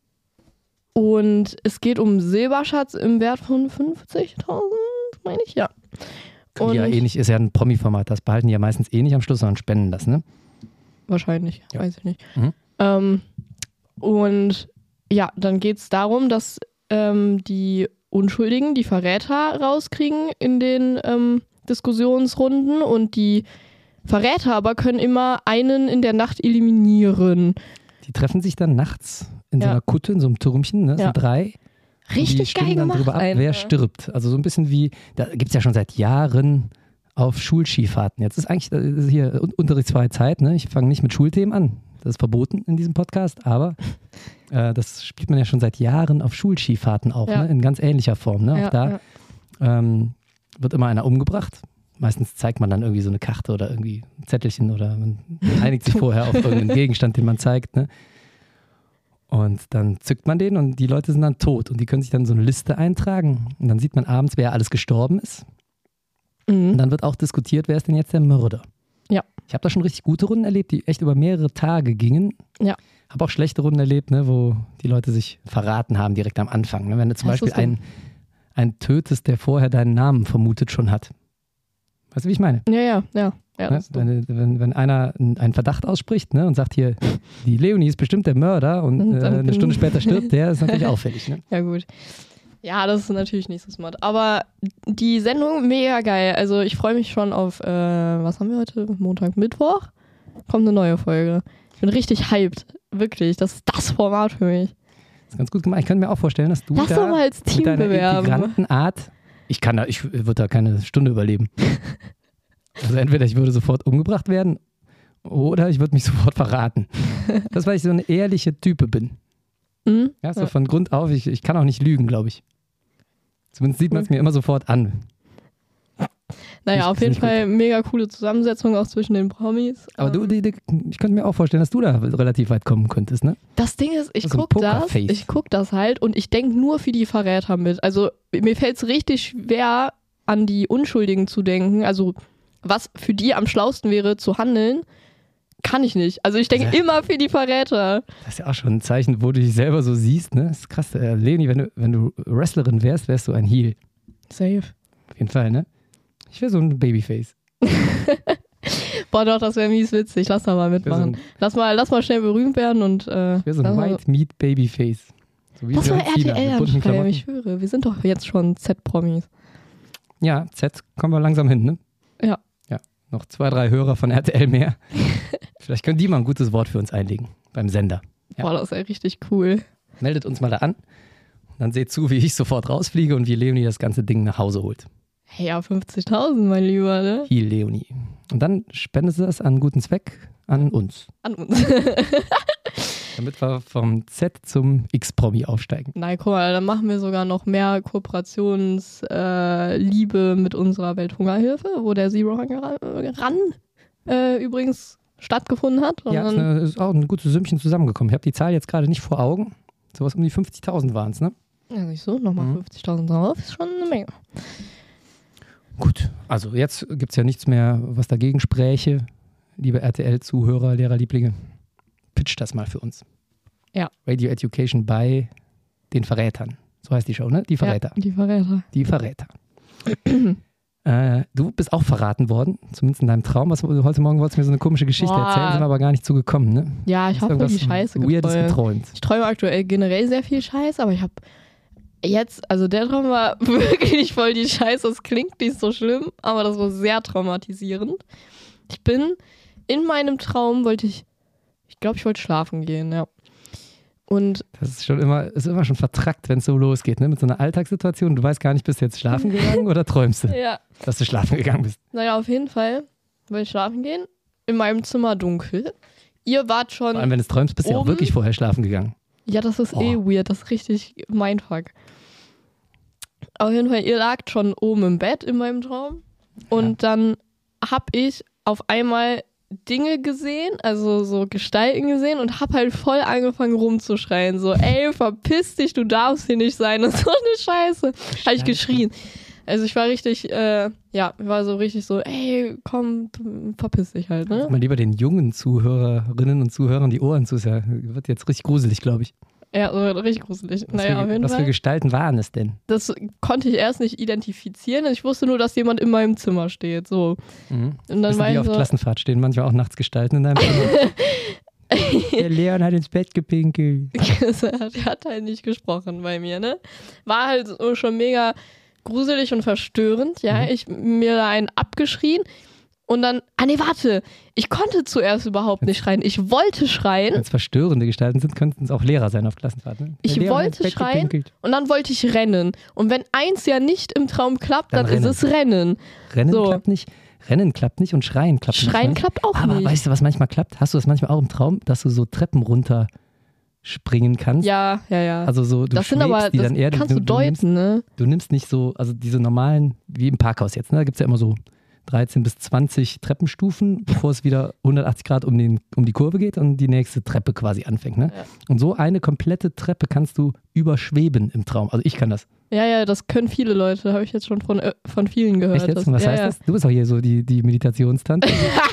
und es geht um Silberschatz im Wert von fünfzigtausend, meine ich, ja.
Können die ja
Und-
eh nicht, ist ja ein Promi-Format, das behalten die ja meistens eh nicht am Schluss, sondern spenden das, ne?
Wahrscheinlich,
Ja.
weiß ich nicht.
Mhm.
Ähm, und ja, dann geht es darum, dass ähm, die Unschuldigen, die Verräter rauskriegen in den ähm, Diskussionsrunden und die Verräter aber können immer einen in der Nacht eliminieren.
Die treffen sich dann nachts in so
Ja.
einer Kutte, in so einem Türmchen, ne?
Ja.
So drei. Und die
Richtig
stimmen
geil
dann
gemacht.
drüber ab, wer
einfach.
stirbt. Also so ein bisschen wie, da gibt es ja schon seit Jahren auf Schulskifahrten. Jetzt ist eigentlich das ist hier un- unterrichtsfreie Zeit, ne? Ich fange nicht mit Schulthemen an. Das ist verboten in diesem Podcast, aber äh, das spielt man ja schon seit Jahren auf Schulskifahrten auch,
Ja.
ne? In ganz ähnlicher Form. Ne?
Ja,
auch da
ja.
ähm, wird immer einer umgebracht. Meistens zeigt man dann irgendwie so eine Karte oder irgendwie ein Zettelchen oder man einigt sich vorher auf irgendeinen Gegenstand, den man zeigt. Ne? Und dann zückt man den und die Leute sind dann tot und die können sich dann so eine Liste eintragen. Und dann sieht man abends, wer alles gestorben ist. Und
Mhm.
dann wird auch diskutiert, wer ist denn jetzt der Mörder.
Ja.
Ich habe da schon richtig gute Runden erlebt, die echt über mehrere Tage gingen.
Ja.
Habe auch schlechte Runden erlebt, ne, wo die Leute sich verraten haben direkt am Anfang. Ne? Wenn du zum
Das
Beispiel
ist dumm.
einen, einen tötest, der vorher deinen Namen vermutet schon hat. Weißt du, wie ich meine?
Ja, ja, ja. ja
Ne?
das ist dumm.
Wenn, wenn, wenn einer einen Verdacht ausspricht, ne, und sagt hier, die Leonie ist bestimmt der Mörder und
Und
äh,
dann
eine
bin-
Stunde später stirbt, der ist natürlich auffällig. Ne?
Ja, gut. Ja, das ist natürlich nicht so smart. Aber die Sendung, mega geil. Also ich freue mich schon auf, äh, was haben wir heute? Montag, Mittwoch? Kommt eine neue Folge. Ich bin richtig hyped. Wirklich. Das ist das Format für mich.
Das ist ganz gut gemacht. Ich könnte mir auch vorstellen, dass du
Lass
da
doch mal als Team
mit deiner
bewerben.
integranten Art, ich kann da, ich würde da keine Stunde überleben. Also entweder ich würde sofort umgebracht werden oder ich würde mich sofort verraten. Das, weil ich so eine ehrliche Type bin.
Mhm.
Ja, so
Ja.
von Grund auf, ich, ich kann auch nicht lügen, glaube ich. Zumindest sieht man es mir immer sofort an.
Naja,
Nicht-
auf jeden
nicht gut.
Fall mega coole Zusammensetzung auch zwischen den Promis.
Aber du,
Ähm,
die, die, ich könnte mir auch vorstellen, dass du da relativ weit kommen könntest, ne?
Das Ding ist, ich
Das ist ein
guck das,
Pokerface.
ich guck das halt und ich denke nur für die Verräter mit. Also mir fällt es richtig schwer, an die Unschuldigen zu denken. Also was für die am schlausten wäre zu handeln, kann ich nicht. Also ich denke
Ja.
immer für die Verräter.
Das ist ja auch schon ein Zeichen, wo du dich selber so siehst, ne? Das ist krass. Äh, Leonie, wenn du, wenn du Wrestlerin wärst, wärst du ein Heel.
Safe.
Auf jeden Fall, ne? Ich wäre so ein Babyface.
Boah doch, das wäre mies witzig. Lass da mal
Ich wäre so
mitmachen.
ein,
Lass mal, lass mal schnell berühmt werden und äh,
ich wär so ein
lass mal-
White Meat Babyface. So wie
Lass mal
John Cena
R T L
mit bunten
anschreiben,
Klamotten.
ich schwöre. Wir sind doch jetzt schon Z-Promis.
Ja, Z kommen wir langsam hin, ne?
Ja.
Ja, noch zwei, drei Hörer von R T L mehr. Vielleicht können die mal ein gutes Wort für uns einlegen beim Sender. Ja.
Boah, das wäre richtig cool.
Meldet uns mal da an. Dann seht zu, wie ich sofort rausfliege und wie Leonie das ganze Ding nach Hause holt.
Hey, ja, fünfzigtausend, mein Lieber, ne?
Heel Leonie. Und dann spendet sie das an einen guten Zweck an uns.
An uns.
Damit wir vom Z zum X-Promi aufsteigen.
Nein, guck mal, dann machen wir sogar noch mehr Kooperationsliebe äh, Liebe mit unserer Welthungerhilfe, wo der Zero Hunger Run äh, übrigens stattgefunden hat. Und
Ja, ist,
dann,
eine, ist auch ein gutes Sümmchen zusammengekommen. Ich habe die Zahl jetzt gerade nicht vor Augen. Sowas um die fünfzigtausend waren es, ne?
ja, siehst du, nochmal
Mhm.
fünfzigtausend drauf, ist schon eine Menge.
Gut, also jetzt gibt es ja nichts mehr, was dagegen spräche. Liebe R T L-Zuhörer, Lehrerlieblinge, pitcht das mal für uns.
Ja.
Radio Education bei den Verrätern. So heißt die Show, ne? Die Verräter.
Ja, die Verräter.
Die Verräter. äh, du bist auch verraten worden, zumindest in deinem Traum. Was, heute Morgen wolltest du mir so eine komische Geschichte
Boah.
erzählen, sind wir aber gar nicht zugekommen, ne?
Ja, ich
Hast
habe voll die
irgendwas
Scheiße
Weirdes
geträumt.
geträumt.
Ich träume aktuell generell sehr viel Scheiße, aber ich habe jetzt, also der Traum war wirklich voll die Scheiße. Das klingt nicht so schlimm, aber das war sehr traumatisierend. Ich bin in meinem Traum, wollte ich, ich glaube, ich wollte schlafen gehen, ja. Und
Das ist schon immer, ist immer schon vertrackt, wenn es so losgeht, ne? Mit so einer Alltagssituation. Du weißt gar nicht, bist du jetzt schlafen gegangen oder träumst du,
ja,
dass du schlafen gegangen bist?
naja, auf jeden Fall wollte ich schlafen gehen. In meinem Zimmer dunkel. Ihr wart schon.
Vor allem, wenn du es träumst, bist du ja auch
oben.
wirklich vorher schlafen gegangen.
Ja, das ist
Oh.
eh weird. Das ist richtig mindfuck. Auf jeden Fall, ihr lagt schon oben im Bett in meinem Traum. Und dann hab ich auf einmal Dinge gesehen, also so Gestalten gesehen und hab halt voll angefangen rumzuschreien. So, ey, verpiss dich, du darfst hier nicht sein. Und so eine Scheiße. Hab ich geschrien. Also ich war richtig, äh, ja, ich war so richtig so, ey, komm, verpiss dich halt, ne?
Mal lieber den jungen Zuhörerinnen und Zuhörern die Ohren zu. Ja, wird jetzt richtig gruselig, glaube ich.
Ja, so richtig gruselig.
Was,
Naja, auf
für,
jeden
was für
Fall.
Gestalten waren es denn?
Das konnte ich erst nicht identifizieren. Ich wusste nur, dass jemand in meinem Zimmer steht. So.
Mhm.
Und dann
Wissen,
war
die
ich
auf
so,
Klassenfahrt stehen manchmal auch nachts Gestalten in deinem Zimmer. Der Leon hat ins Bett gepinkelt.
der hat halt nicht gesprochen bei mir, ne? War halt so schon mega gruselig und verstörend, ja.
Mhm.
Ich mir da einen abgeschrien und dann, ah nee, warte, ich konnte zuerst überhaupt nicht schreien. Ich wollte schreien
Wenn es verstörende Gestalten sind, könnten es auch Lehrer sein auf Klassenfahrt. Ne? Der
Ich
Leon hat ins
wollte
Bett
schreien.
gepinkelt.
und dann wollte ich rennen. Und wenn eins ja nicht im Traum klappt,
Dann
dann, ist es Rennen.
Rennen
So.
klappt nicht. Rennen klappt nicht und Schreien klappt
Schreien
nicht.
klappt auch
Aber
nicht.
weißt du, was manchmal klappt? Hast du das manchmal auch im Traum, dass du so Treppen runter springen kannst?
Ja, ja, ja.
Also so, du
das sind
schwebst
aber,
die
das
dann eher.
kannst du,
du, nimmst,
deuten, ne?
du nimmst nicht so, also diese normalen, wie im Parkhaus jetzt, ne? Da gibt es ja immer so dreizehn bis zwanzig Treppenstufen, bevor es wieder hundertachtzig Grad um, den, um die Kurve geht und die nächste Treppe quasi anfängt. Ne?
Ja.
Und so eine komplette Treppe kannst du überschweben im Traum. Also ich kann das.
Ja, ja, das können viele Leute, habe ich jetzt schon von, äh, von vielen gehört.
Echt jetzt?
Das,
Und was
ja,
heißt
ja.
das? Du bist auch hier so die, die Meditationstante.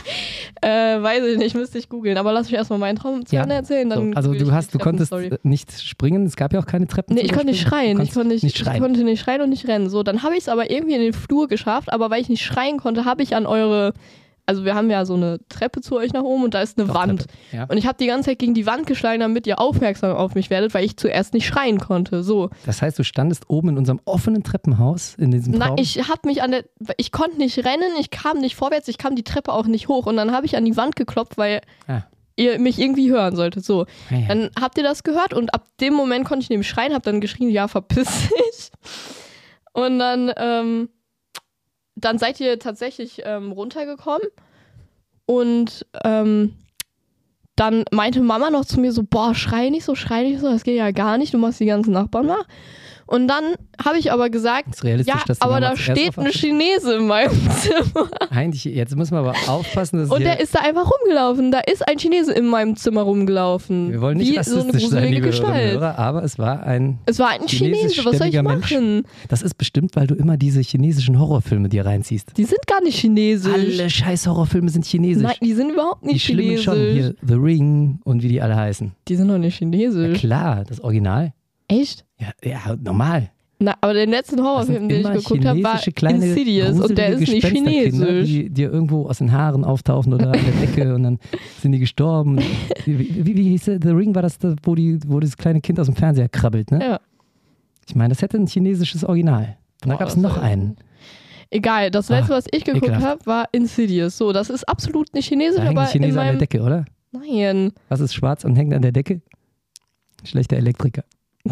Äh, weiß ich nicht, müsste ich googeln. Aber lass mich erstmal meinen Traum zu
Ja.
Ende erzählen. Dann
So, also du hast, du konntest
Treppenstory.
nicht springen, es gab ja auch keine Treppen.
Nee,
zum
ich konnte nicht
Überspringen.
schreien.
Du
Ich konnte nicht,
nicht schreien.
ich konnte nicht schreien und nicht rennen. So, dann habe ich es aber irgendwie in den Flur geschafft. Aber weil ich nicht schreien konnte, habe ich an eure... Also wir haben ja so eine Treppe zu euch nach oben und da ist eine
Doch,
Wand.
Treppe. Ja.
Und ich habe die ganze Zeit gegen die Wand geschlagen, damit ihr aufmerksam auf mich werdet, weil ich zuerst nicht schreien konnte. So.
Das heißt, du standest oben in unserem offenen Treppenhaus in diesem
Na,
Traum.
ich habe mich an der, ich konnte nicht rennen, ich kam nicht vorwärts, ich kam die Treppe auch nicht hoch und dann habe ich an die Wand geklopft, weil
Ah.
ihr mich irgendwie hören solltet. So,
Ja, ja.
dann habt ihr das gehört und ab dem Moment konnte ich nämlich schreien, habe dann geschrien, ja, verpiss dich. Und dann, ähm, dann seid ihr tatsächlich ähm, runtergekommen und ähm, dann meinte Mama noch zu mir so, boah, schrei nicht so, schrei nicht so, das geht ja gar nicht, du machst die ganzen Nachbarn nach. Und dann habe ich aber gesagt,
Ist realistisch,
ja,
dass die
aber
Mama
da
zuerst
steht
auf
ein
was-
Chinese in meinem Zimmer.
Eigentlich, jetzt müssen wir aber aufpassen, dass
Und
hier,
der ist da einfach rumgelaufen. Da ist ein Chinese in meinem Zimmer rumgelaufen.
wir wollen nicht
Wie so eine
rassistisch sein,
gruselige
liebe Hörerinnen und
Gestalt.
Hörer, aber es war ein,
Es war ein Chinese, was soll ich
chinesischstämmiger Mensch.
machen?
das ist bestimmt, weil du immer diese chinesischen Horrorfilme dir reinziehst.
Die sind gar nicht chinesisch.
Alle scheiß Horrorfilme sind chinesisch.
Nein, die sind überhaupt
die
nicht
schlimmen
chinesisch.
schon, hier The Ring und wie die alle heißen.
Die sind doch nicht
Ja,
chinesisch.
klar, das Original.
Echt?
Ja, ja normal.
Na, aber den letzten
Das
Horrorfilm,
sind
den ich
immer
geguckt habe, war
chinesische kleine,
Insidious und der ist
gruselige
nicht
Gespensterkinder,
chinesisch.
die dir irgendwo aus den Haaren auftauchen oder an der Decke und dann sind die gestorben. Wie, wie, wie hieß der? The Ring war das, da, wo, die, wo das kleine Kind aus dem Fernseher krabbelt, ne?
Ja.
Ich meine, das hätte ein chinesisches Original. Und da
Boah,
gab es
das
noch
war-
einen.
Egal, das letzte,
Ah,
was ich geguckt
ekelhaft.
habe, war Insidious. So, das ist absolut nicht chinesisch,
Da hängen
aber
die
in
Chinesen an der
meinem...
Decke, oder?
Nein.
Was ist schwarz und hängt an der Decke? Schlechter Elektriker.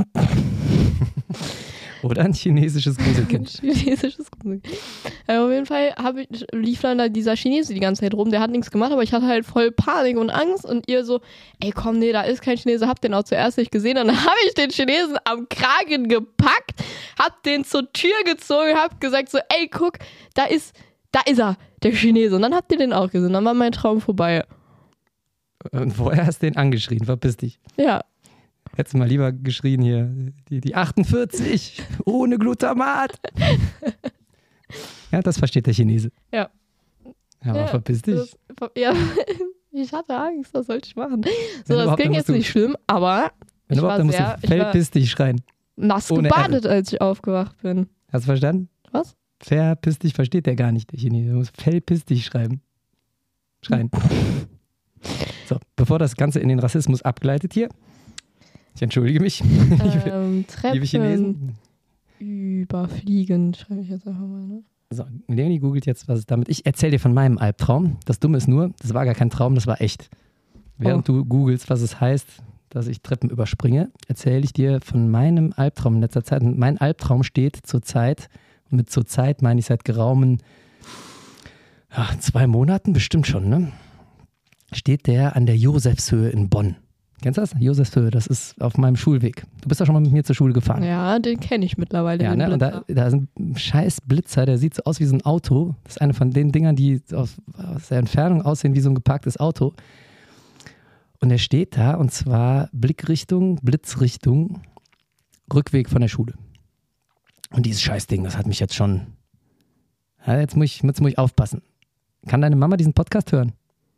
Oder ein chinesisches Gruselkind.
Chinesisches Grusel. Äh, auf jeden Fall hab ich, lief dann da dieser Chinese die ganze Zeit rum, der hat nichts gemacht, aber ich hatte halt voll Panik und Angst und ihr so, ey komm, nee, da ist kein Chinese, hab den auch zuerst nicht gesehen. Und dann habe ich den Chinesen am Kragen gepackt, hab den zur Tür gezogen, hab gesagt so, ey guck, da ist, da ist er, der Chinese. Und dann habt ihr den auch gesehen, dann war mein Traum vorbei.
Und vorher hast du den angeschrien, verpiss dich.
Ja,
Hättest du mal lieber geschrien hier, die, die achtundvierzig, ohne Glutamat. Ja, das versteht der Chinese.
Ja.
Aber
Ja,
verpiss dich.
das, ja, ich hatte Angst, was sollte ich machen? So,
Wenn
das
überhaupt,
ging
dann
jetzt
musst du-
nicht schlimm, aber
Wenn
ich
überhaupt,
war
dann musst
sehr-
du
ich war-
verpiss dich schreien.
nass
Ohne
gebadet, als ich aufgewacht bin.
Hast du verstanden?
Was?
Verpiss dich versteht der gar nicht, der Chinese. Du musst verpiss dich schreiben. Schreien. So, bevor das Ganze in den Rassismus abgleitet hier. Ich entschuldige mich, liebe,
Ähm, Treppen
liebe Chinesen.
überfliegen, schreibe ich jetzt einfach mal. Ne?
So, Leonie googelt jetzt, was es damit. Ich erzähle dir von meinem Albtraum. Das Dumme ist nur, das war gar kein Traum, das war echt. Während
Oh.
du googelst, was es heißt, dass ich Treppen überspringe, erzähle ich dir von meinem Albtraum in letzter Zeit. Und mein Albtraum steht zurzeit, und mit zurzeit meine ich seit geraumen ach, zwei Monaten, bestimmt schon, ne? Steht der an der Josefshöhe in Bonn. Kennst du das? Josefshöhe, das ist auf meinem Schulweg. Du bist ja schon mal mit mir zur Schule gefahren.
Ja, den kenne ich mittlerweile.
Ja,
den
ne? Und da,
Blitzer.
da ist ein scheiß Blitzer, der sieht so aus wie so ein Auto. Das ist eine von den Dingern, die aus, aus der Entfernung aussehen wie so ein geparktes Auto. Und der steht da und zwar Blickrichtung, Blitzrichtung, Rückweg von der Schule. Und dieses scheiß Ding, das hat mich jetzt schon. Ja, jetzt, muss ich, jetzt muss ich aufpassen. Kann deine Mama diesen Podcast hören?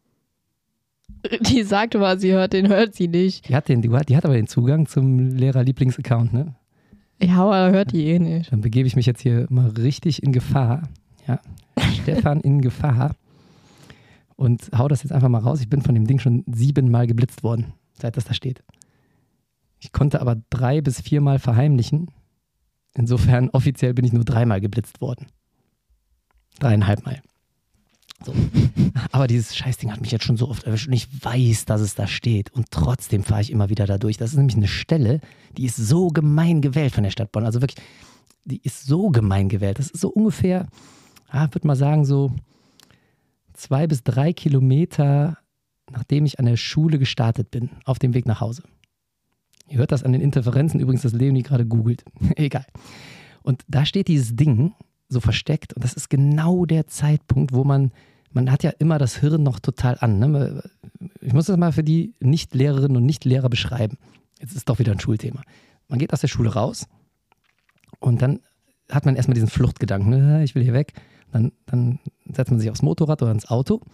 Die sagte mal, sie hört den, hört sie nicht.
Die hat, den, die hat, die hat aber den Zugang zum Lehrer-Lieblings-Account, ne?
Ja, aber hört die eh nicht.
Dann begebe ich mich jetzt hier mal richtig in Gefahr. Ja. Stefan in Gefahr. Und hau das jetzt einfach mal raus. Ich bin von dem Ding schon siebenmal geblitzt worden, seit das da steht. Ich konnte aber drei bis viermal verheimlichen. Insofern offiziell bin ich nur dreimal geblitzt worden. Dreieinhalb Mal. So. Aber dieses Scheißding hat mich jetzt schon so oft erwischt und ich weiß, dass es da steht und trotzdem fahre ich immer wieder da durch. Das ist nämlich eine Stelle, die ist so gemein gewählt von der Stadt Bonn. Also wirklich, die ist so gemein gewählt. Das ist so ungefähr, ah, ich würde mal sagen, so zwei bis drei Kilometer, nachdem ich an der Schule gestartet bin, auf dem Weg nach Hause. Ihr hört das an den Interferenzen übrigens, dass Leonie gerade googelt. Egal. Und da steht dieses Ding so versteckt und das ist genau der Zeitpunkt, wo man, man hat ja immer das Hirn noch total an. Ne? Ich muss das mal für die Nicht-Lehrerinnen und Nicht-Lehrer beschreiben. Jetzt ist doch wieder ein Schulthema. Man geht aus der Schule raus und dann hat man erstmal diesen Fluchtgedanken, ne? Ich will hier weg. Dann, dann setzt man sich aufs Motorrad oder ins Auto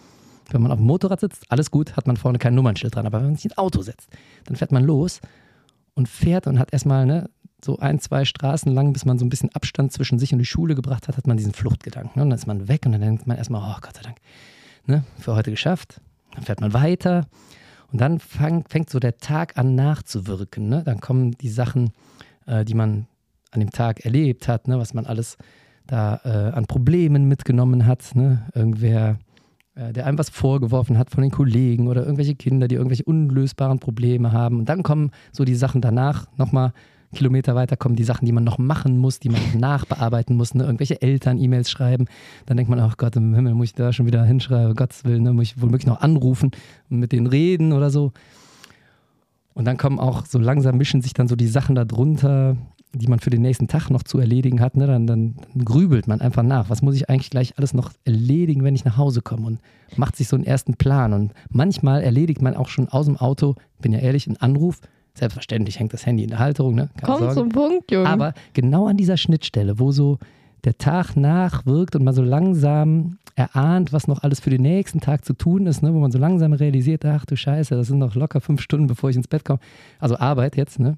Wenn man auf dem Motorrad sitzt, alles gut, hat man vorne kein Nummernschild dran. Aber wenn man sich ins Auto setzt, dann fährt man los und fährt und hat erstmal ne, so ein, zwei Straßen lang, bis man so ein bisschen Abstand zwischen sich und die Schule gebracht hat, hat man diesen Fluchtgedanken. Ne? Und dann ist man weg und dann denkt man erstmal, oh Gott sei Dank, ne, für heute geschafft. Dann fährt man weiter und dann fang, fängt so der Tag an nachzuwirken. Ne? Dann kommen die Sachen, äh, die man an dem Tag erlebt hat, ne? Was man alles da äh, an Problemen mitgenommen hat. Ne? Irgendwer, äh, der einem was vorgeworfen hat von den Kollegen oder irgendwelche Kinder, die irgendwelche unlösbaren Probleme haben. Und dann kommen so die Sachen danach, nochmal Kilometer weiter kommen die Sachen, die man noch machen muss, die man noch nachbearbeiten muss, ne? Irgendwelche Eltern E-Mails schreiben. Dann denkt man, ach Gott, im Himmel, muss ich da schon wieder hinschreiben, um Gottes Willen, ne? Muss ich womöglich noch anrufen und mit denen reden oder so. Und dann kommen auch so langsam, mischen sich dann so die Sachen da drunter, die man für den nächsten Tag noch zu erledigen hat. Ne? Dann, dann, dann grübelt man einfach nach. Was muss ich eigentlich gleich alles noch erledigen, wenn ich nach Hause komme? Und macht sich so einen ersten Plan. Und manchmal erledigt man auch schon aus dem Auto, bin ja ehrlich, einen Anruf. Selbstverständlich hängt das Handy in der Halterung. Ne? Keine
Komm
Sorge.
zum Punkt, Junge.
Aber genau an dieser Schnittstelle, wo so der Tag nachwirkt und man so langsam erahnt, was noch alles für den nächsten Tag zu tun ist, ne? Wo man so langsam realisiert, ach du Scheiße, das sind noch locker fünf Stunden, bevor ich ins Bett komme. Also Arbeit jetzt, ne?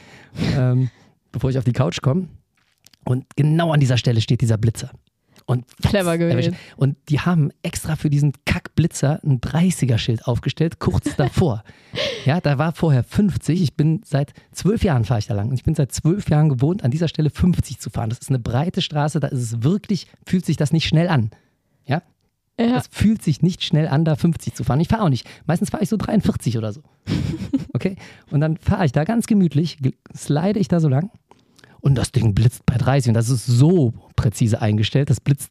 ähm, bevor ich auf die Couch komme. Und genau an dieser Stelle steht dieser Blitzer. Und
clever gewesen.
Und die haben extra für diesen Kackblitzer ein dreißiger-Schild aufgestellt, kurz davor. Ja, da war vorher fünfzig. Ich bin seit zwölf Jahren fahre ich da lang. Und ich bin seit zwölf Jahren gewohnt, an dieser Stelle fünfzig zu fahren. Das ist eine breite Straße, da ist es wirklich, fühlt sich das nicht schnell an. Ja?
Ja.
Das fühlt sich nicht schnell an, da fünfzig zu fahren. Ich fahre auch nicht. Meistens fahre ich so dreiundvierzig oder so. Okay? Und dann fahre ich da ganz gemütlich, slide ich da so lang. Und das Ding blitzt bei dreißig und das ist so präzise eingestellt, das blitzt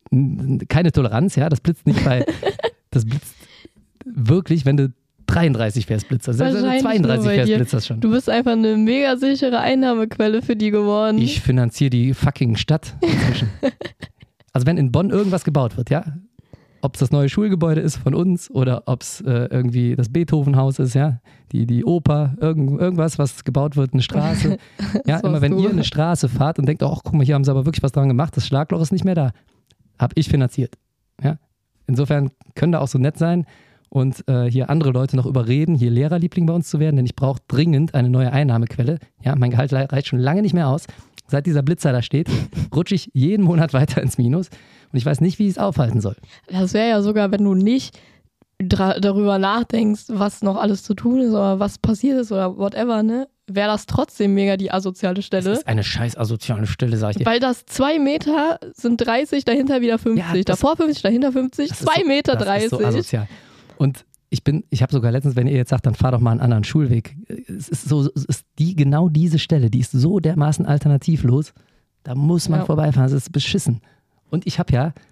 keine Toleranz, ja, das blitzt nicht bei, das blitzt wirklich, wenn du dreiunddreißig fährst, blitzt das, wenn du zweiunddreißig fährst, blitzt das schon.
Du bist einfach eine mega sichere Einnahmequelle für die geworden.
Ich finanziere die fucking Stadt inzwischen. Also wenn in Bonn irgendwas gebaut wird, ja, ob es das neue Schulgebäude ist von uns oder ob es äh, irgendwie das Beethovenhaus ist, ja, die, die Oper, irgend, irgendwas, was gebaut wird, eine Straße. Ja, immer wenn du. ihr eine Straße fahrt und denkt, ach, guck mal, hier haben sie aber wirklich was dran gemacht, das Schlagloch ist nicht mehr da. Habe ich finanziert. Ja? Insofern können da auch so nett sein und äh, hier andere Leute noch überreden, hier Lehrerliebling bei uns zu werden, denn ich brauche dringend eine neue Einnahmequelle. Ja, mein Gehalt reicht schon lange nicht mehr aus. Seit dieser Blitzer da steht, rutsche ich jeden Monat weiter ins Minus und ich weiß nicht, wie ich es aufhalten soll. Das
wäre ja sogar, wenn du nicht dra- darüber nachdenkst, was noch alles zu tun ist oder was passiert ist oder whatever, ne? Wäre das trotzdem mega die asoziale Stelle.
Das ist eine scheiß asoziale Stelle, sag ich dir.
Weil das zwei Meter sind dreißig, dahinter wieder fünfzig, ja, davor fünfzig, dahinter fünfzig, zwei Meter dreißig.
Das ist so asozial. Und ich bin, ich habe sogar letztens, wenn ihr jetzt sagt, dann fahr doch mal einen anderen Schulweg. Es ist so, es ist die, genau diese Stelle, die ist so dermaßen alternativlos. Da muss man ja. vorbeifahren, das ist beschissen. Und ich habe ja,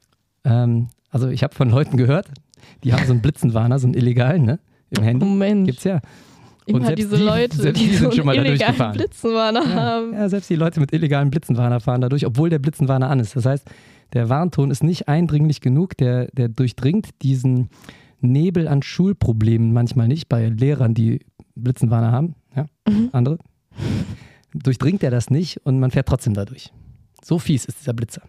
ähm, also ich habe von Leuten gehört, die haben so einen Blitzenwarner, so einen illegalen, ne, im Handy.
Moment.
Gibt's ja.
Immer
und
diese
die,
Leute, die, die so einen illegalen Blitzenwarner
ja,
haben.
Ja, selbst die Leute mit illegalen Blitzenwarner fahren dadurch, obwohl der Blitzenwarner an ist. Das heißt, der Warnton ist nicht eindringlich genug, der, der durchdringt diesen Nebel an Schulproblemen manchmal nicht, bei Lehrern, die Blitzenwarner haben, ja, mhm. andere, durchdringt er das nicht und man fährt trotzdem dadurch. So fies ist dieser Blitzer.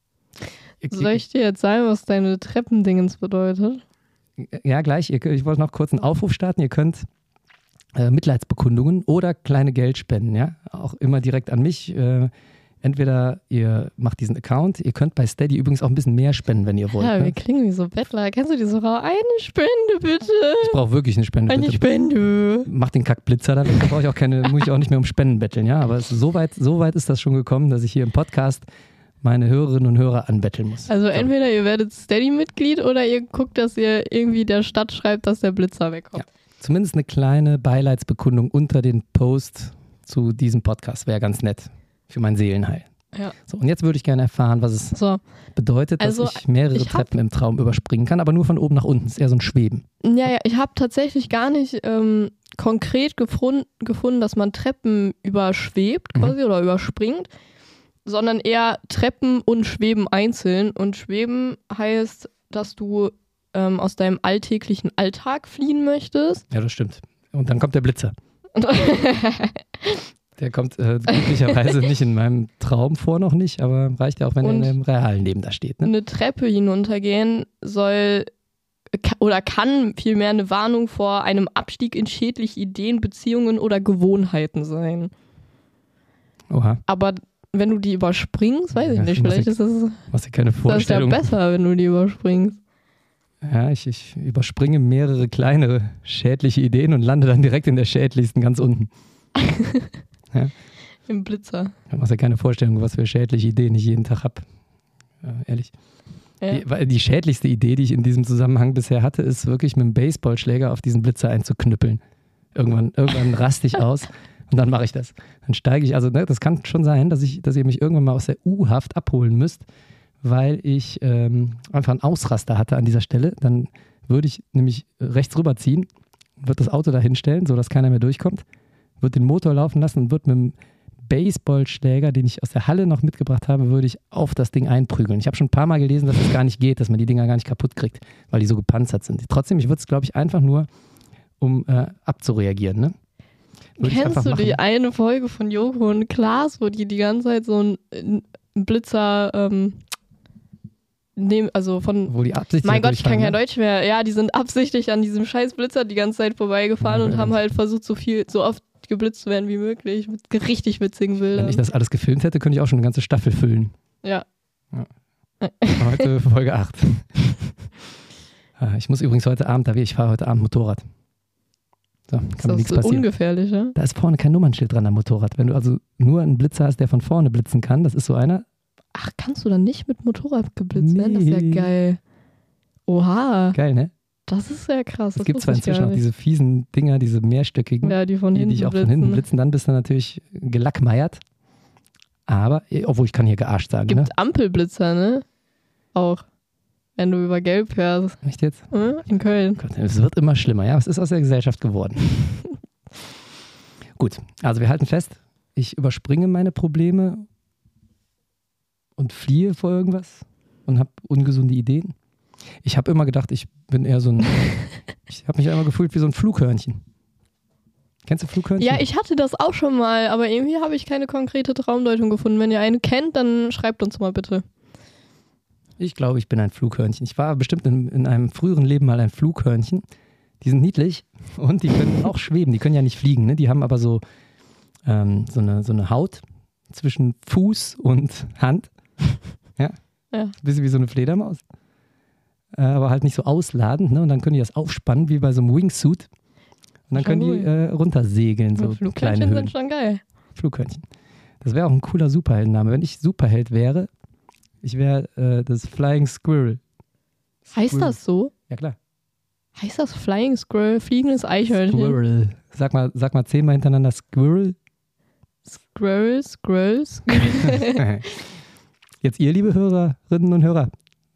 Soll ich dir jetzt sagen, was deine Treppendingens bedeutet?
Ja, gleich. Ich wollte noch kurz einen Aufruf starten. Ihr könnt äh, Mitleidsbekundungen oder kleine Geldspenden, ja, auch immer direkt an mich. Äh, Entweder ihr macht diesen Account, ihr könnt bei Steady übrigens auch ein bisschen mehr spenden, wenn ihr wollt.
Ja,
ne?
wir klingen wie so Bettler. Kennst du die so raus? Eine Spende bitte.
Ich brauche wirklich eine Spende
eine
bitte.
Eine Spende.
Mach den Kackblitzer, da brauche ich auch keine, muss ich auch nicht mehr um Spenden betteln, ja. Aber es, so, weit, so weit ist das schon gekommen, dass ich hier im Podcast meine Hörerinnen und Hörer anbetteln muss.
Also
so.
Entweder ihr werdet Steady-Mitglied oder ihr guckt, dass ihr irgendwie der Stadt schreibt, dass der Blitzer wegkommt.
Ja. Zumindest eine kleine Beileidsbekundung unter den Post zu diesem Podcast wäre ganz nett für mein Seelenheil.
Ja.
So, und jetzt würde ich gerne erfahren, was es so. bedeutet, dass
also,
ich mehrere
ich
Treppen im Traum überspringen kann, aber nur von oben nach unten. Das ist eher so ein Schweben.
Ja, ja, ich habe tatsächlich gar nicht ähm, konkret gefund, gefunden, dass man Treppen überschwebt quasi mhm. oder überspringt, sondern eher Treppen und Schweben einzeln. Und Schweben heißt, dass du ähm, aus deinem alltäglichen Alltag fliehen möchtest.
Ja, das stimmt. Und dann kommt der Blitzer. Der kommt äh, glücklicherweise nicht in meinem Traum vor, noch nicht, aber reicht ja auch, wenn und er im realen Leben da steht. Ne?
Eine Treppe hinuntergehen soll oder kann vielmehr eine Warnung vor einem Abstieg in schädliche Ideen, Beziehungen oder Gewohnheiten sein.
Oha.
Aber wenn du die überspringst, weiß ich
Ja,
nicht, vielleicht ist das,
Was ja keine
das ist ja
Vorstellung.
besser, wenn du die überspringst.
Ja, ich, ich überspringe mehrere kleinere schädliche Ideen und lande dann direkt in der schädlichsten ganz unten. Ja.
Im Blitzer.
Ich habe ja keine Vorstellung, was für schädliche Ideen ich jeden Tag habe. Ja, ehrlich.
Ja.
Die, weil die schädlichste Idee, die ich in diesem Zusammenhang bisher hatte, ist wirklich mit einem Baseballschläger auf diesen Blitzer einzuknüppeln. Irgendwann, irgendwann raste ich aus und dann mache ich das. Dann steige ich, also ne, das kann schon sein, dass, ich, dass ihr mich irgendwann mal aus der U-Haft abholen müsst, weil ich ähm, einfach einen Ausraster hatte an dieser Stelle. Dann würde ich nämlich rechts rüberziehen, würde das Auto da hinstellen, sodass keiner mehr durchkommt, würde den Motor laufen lassen und würde mit dem Baseballschläger, den ich aus der Halle noch mitgebracht habe, würde ich auf das Ding einprügeln. Ich habe schon ein paar Mal gelesen, dass das gar nicht geht, dass man die Dinger gar nicht kaputt kriegt, weil die so gepanzert sind. Trotzdem, ich würde es, glaube ich, einfach nur, um äh, abzureagieren. Ne? Würde ich
Kennst
einfach
du
machen.
die eine Folge von Joko und Klaas, wo die die ganze Zeit so einen, einen Blitzer ähm, nehmen, also von...
Wo die absichtlich
Mein Gott, ich kann kein
ne?
Deutsch mehr. Ja, die sind absichtlich an diesem scheiß Blitzer die ganze Zeit vorbeigefahren
Ja,
und
ja,
haben
das-
halt versucht, so viel, so oft geblitzt zu werden wie möglich, mit richtig witzigen Bildern.
Wenn ich das alles gefilmt hätte, könnte ich auch schon eine ganze Staffel füllen.
Ja.
Heute Folge acht. Ah, Ich muss übrigens heute Abend, da wir, ich fahre heute Abend Motorrad. So, kann
Ist
mir
das
nichts
so
passieren.
ungefährlich, ja?
Da ist vorne kein Nummernschild dran am Motorrad. Wenn du also nur einen Blitzer hast, der von vorne blitzen kann, das ist so einer.
Ach, kannst du dann nicht mit Motorrad geblitzt werden? Das ist ja
Nee.
geil. Oha,
Geil, ne?
das ist ja krass.
Es
Das
gibt zwar
wusste ich
inzwischen
gar
auch
nicht.
diese fiesen Dinger, diese mehrstöckigen,
Ja, die von
die
hinten
dich auch
blitzen.
von hinten blitzen. Dann bist du natürlich gelackmeiert. Aber, obwohl ich kann hier gearscht sagen,
Gibt
ne?
Ampelblitzer, ne? Auch. Wenn du über Gelb fährst.
Echt jetzt?
Hm? In Köln.
Gott, es wird immer schlimmer, ja. Es ist aus der Gesellschaft geworden. Gut, also wir halten fest, ich überspringe meine Probleme und fliehe vor irgendwas und habe ungesunde Ideen. Ich habe immer gedacht, ich bin eher so ein, ich habe mich immer gefühlt wie so ein Flughörnchen. Kennst du Flughörnchen?
Ja, ich hatte das auch schon mal, aber irgendwie habe ich keine konkrete Traumdeutung gefunden. Wenn ihr eine kennt, dann schreibt uns mal bitte.
Ich glaube, ich bin ein Flughörnchen. Ich war bestimmt in, in einem früheren Leben mal ein Flughörnchen. Die sind niedlich und die können auch schweben. Die können ja nicht fliegen, ne? Die haben aber so, ähm, so, eine, so eine Haut zwischen Fuß und Hand. Ja.
Ja.
Ein bisschen wie so eine Fledermaus. Äh, aber halt nicht so ausladend, ne? Und dann können die das aufspannen wie bei so einem Wingsuit. Und dann
Schon
können die
cool.
äh, runtersegeln, so kleine
Flugkörnchen
Höhen.
sind schon geil.
Flughörnchen. Das wäre auch ein cooler Superheldenname. Wenn ich Superheld wäre, ich wäre äh, das Flying Squirrel.
Heißt
Squirrel.
das so?
Ja, klar.
Heißt das Flying Squirrel? Fliegendes Eichhörnchen?
Squirrel. Sag mal, sag mal zehnmal hintereinander Squirrel.
Squirrel, Squirrel, Squirrel.
Jetzt ihr, liebe Hörerinnen und Hörer.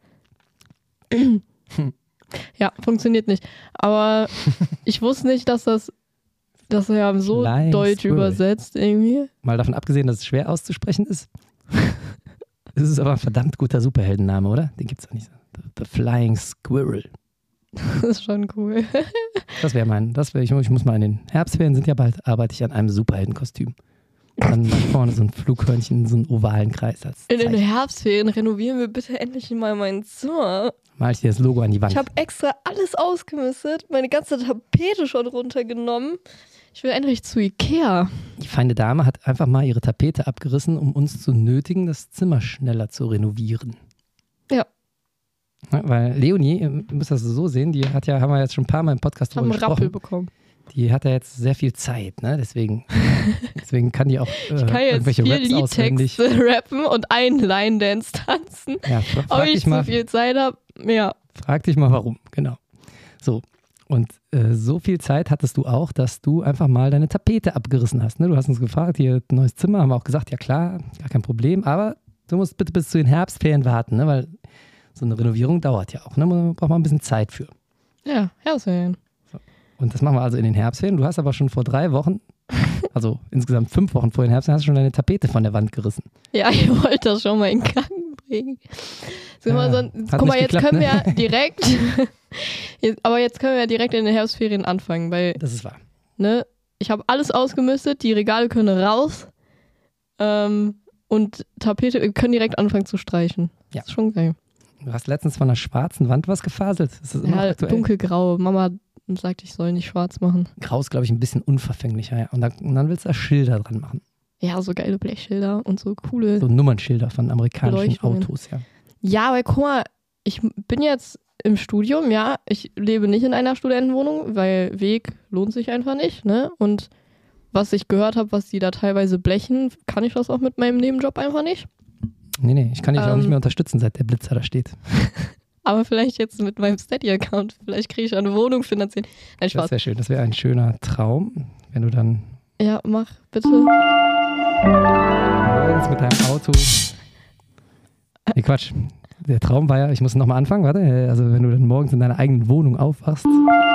Ja, funktioniert nicht. Aber ich wusste nicht, dass das, das ja so
Flying
deutsch
Squirrel.
übersetzt irgendwie.
Mal davon abgesehen, dass es schwer auszusprechen ist. Es ist aber ein verdammt guter Superheldenname, oder? Den gibt es doch nicht so. The, the Flying Squirrel.
Das ist schon cool.
Das wäre mein, das wäre ich, ich muss mal in den Herbstferien, sind ja bald, arbeite ich an einem Superheldenkostüm. Dann nach vorne so ein Flughörnchen, so einen ovalen Kreis als
In den
Zeichen.
Herbstferien renovieren wir bitte endlich mal mein Zimmer.
Mal ich dir das Logo an die Wand.
Ich habe extra alles ausgemistet, meine ganze Tapete schon runtergenommen. Ich will endlich zu Ikea.
Die feine Dame hat einfach mal ihre Tapete abgerissen, um uns zu nötigen, das Zimmer schneller zu renovieren.
Ja.
Ja, weil Leonie, ihr müsst das so sehen, die hat ja, haben wir jetzt schon ein paar Mal im Podcast
Ich habe
drüber
einen Rappel
gesprochen.
bekommen.
Die hat ja jetzt sehr viel Zeit, ne? Deswegen, deswegen kann die auch äh,
Ich kann jetzt
irgendwelche
vier
Raps auswendig.
Liedtexte rappen und einen Line-Dance tanzen.
Ja, fra
Ob
frag
ich
dich
zu
mal,
viel Zeit habe? Ja.
frag dich mal, warum. Genau. So. Und äh, so viel Zeit hattest du auch, dass du einfach mal deine Tapete abgerissen hast. Ne? Du hast uns gefragt, hier neues Zimmer, haben wir auch gesagt, ja klar, gar kein Problem, aber du musst bitte bis zu den Herbstferien warten, ne? Weil so eine Renovierung dauert ja auch. Ne? Man braucht mal ein bisschen Zeit für.
Ja, Herbstferien.
Und das machen wir also in den Herbstferien. Du hast aber schon vor drei Wochen, also insgesamt fünf Wochen vor den Herbstferien, hast du schon deine Tapete von der Wand gerissen.
Ja, ich wollte das schon mal in Gang bringen. So,
Ja,
mal so,
hat
guck mal,
nicht
jetzt
geklappt,
können
ne?
wir direkt, jetzt, aber jetzt können wir direkt in den Herbstferien anfangen, weil,
Das ist wahr.
ne, ich habe alles ausgemistet, die Regale können raus ähm, und Tapete, wir können direkt anfangen zu streichen.
Ja.
Das ist schon geil.
Du hast letztens von einer schwarzen Wand was gefaselt. Ist das immer
Ja,
aktuell?
dunkelgrau. Mama sagt, ich soll nicht schwarz machen.
Grau ist, glaube ich, ein bisschen unverfänglicher. Ja. Und, dann, und dann willst du da Schilder dran machen.
Ja, so geile Blechschilder und so coole.
So Nummernschilder von amerikanischen
Beleuchtungen.
Autos, ja.
Ja, aber guck mal, ich bin jetzt im Studium, ja. Ich lebe nicht in einer Studentenwohnung, weil Weg lohnt sich einfach nicht, ne? Und was ich gehört habe, was die da teilweise blechen, kann ich das auch mit meinem Nebenjob einfach nicht.
Nee, nee, ich kann dich
Ähm.
auch nicht mehr unterstützen, seit der Blitzer da steht.
Aber vielleicht jetzt mit meinem Steady-Account. Vielleicht kriege ich eine Wohnung finanziert. Nein,
Das
Spaß.
wäre schön. Das wäre ein schöner Traum, wenn du dann
Ja, mach bitte.
morgens mit deinem Auto. Nee, Quatsch. Der Traum war ja, ich muss nochmal anfangen, warte. Also, wenn du dann morgens in deiner eigenen Wohnung aufwachst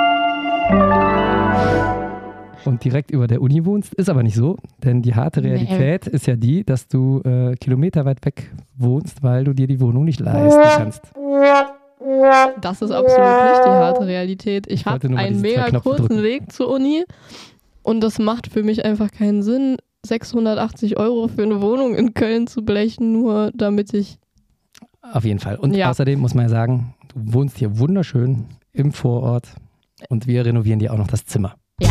und direkt über der Uni wohnst, ist aber nicht so, denn die harte Realität ist ja die, dass du äh, kilometerweit weg wohnst, weil du dir die Wohnung nicht leisten kannst.
Das ist absolut nicht die harte Realität. Ich
wollte
habe
nur mal
einen
diese zwei
mega
Knöpfe
kurzen
drücken.
Weg zur Uni und das macht für mich einfach keinen Sinn, sechshundertachtzig Euro für eine Wohnung in Köln zu blechen, nur damit ich...
Auf jeden Fall. Und
Ja.
außerdem muss man ja sagen, du wohnst hier wunderschön im Vorort und wir renovieren dir auch noch das Zimmer.
Ja.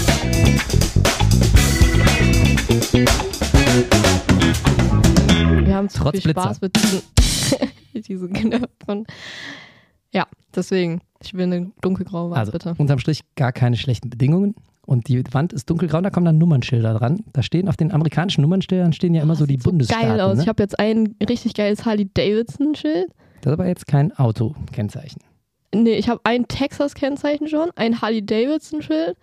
Wir haben zu
Trotz
viel
Blitzer.
Spaß mit diesen, mit diesen Knöpfen. Ja, deswegen, ich will eine dunkelgraue Wand,
Also
bitte.
unterm Strich gar keine schlechten Bedingungen. Und die Wand ist dunkelgrau, und da kommen dann Nummernschilder dran. Da stehen auf den amerikanischen Nummernschildern stehen ja immer so die
Sieht so
Bundesstaaten.
geil aus.
Ne?
Ich habe jetzt ein richtig geiles Harley-Davidson-Schild.
Das ist aber jetzt kein Auto-Kennzeichen.
Nee, ich habe ein Texas-Kennzeichen schon, ein Harley-Davidson-Schild.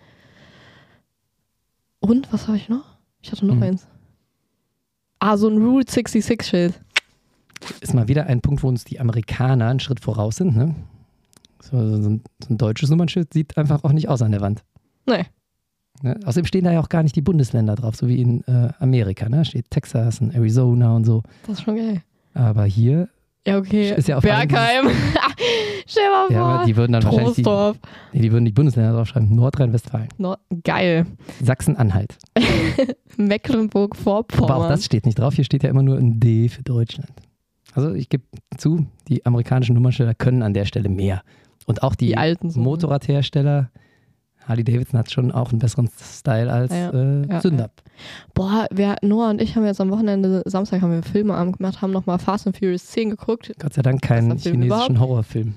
Und, was habe ich noch? Ich hatte noch
Hm.
eins. Ah, so ein Route sechsundsechzig-Schild.
Ist mal wieder ein Punkt, wo uns die Amerikaner einen Schritt voraus sind. Ne? So, so, ein, so ein deutsches Nummernschild sieht einfach auch nicht aus an der Wand.
Nee.
Ne? Außerdem stehen da ja auch gar nicht die Bundesländer drauf, so wie in äh, Amerika. Ne? Steht Texas und Arizona und so.
Das ist schon geil.
Aber hier,
Ja, okay.
Ist ja auf
Bergheim. Stell dir mal
ja, aber
vor.
die würden dann wahrscheinlich die,
Troisdorf.
nee, die würden die Bundesländer draufschreiben. Nordrhein-Westfalen,
No, geil.
Sachsen-Anhalt. Aber auch
Mecklenburg-Vorpommern.
das steht nicht drauf. Hier steht ja immer nur ein D für Deutschland. Also ich gebe zu, die amerikanischen Nummernschilder können an der Stelle mehr. Und auch die,
Die alten so.
Motorradhersteller, Harley Davidson hat schon auch einen besseren Style als
Ja,
äh,
ja,
Sünder.
Boah, wir, Noah und ich haben jetzt am Wochenende, Samstag haben wir Filmeabend gemacht, haben nochmal Fast and Furious zehn geguckt.
Gott sei Dank keinen
Bester Film
chinesischen
überhaupt.
Horrorfilm.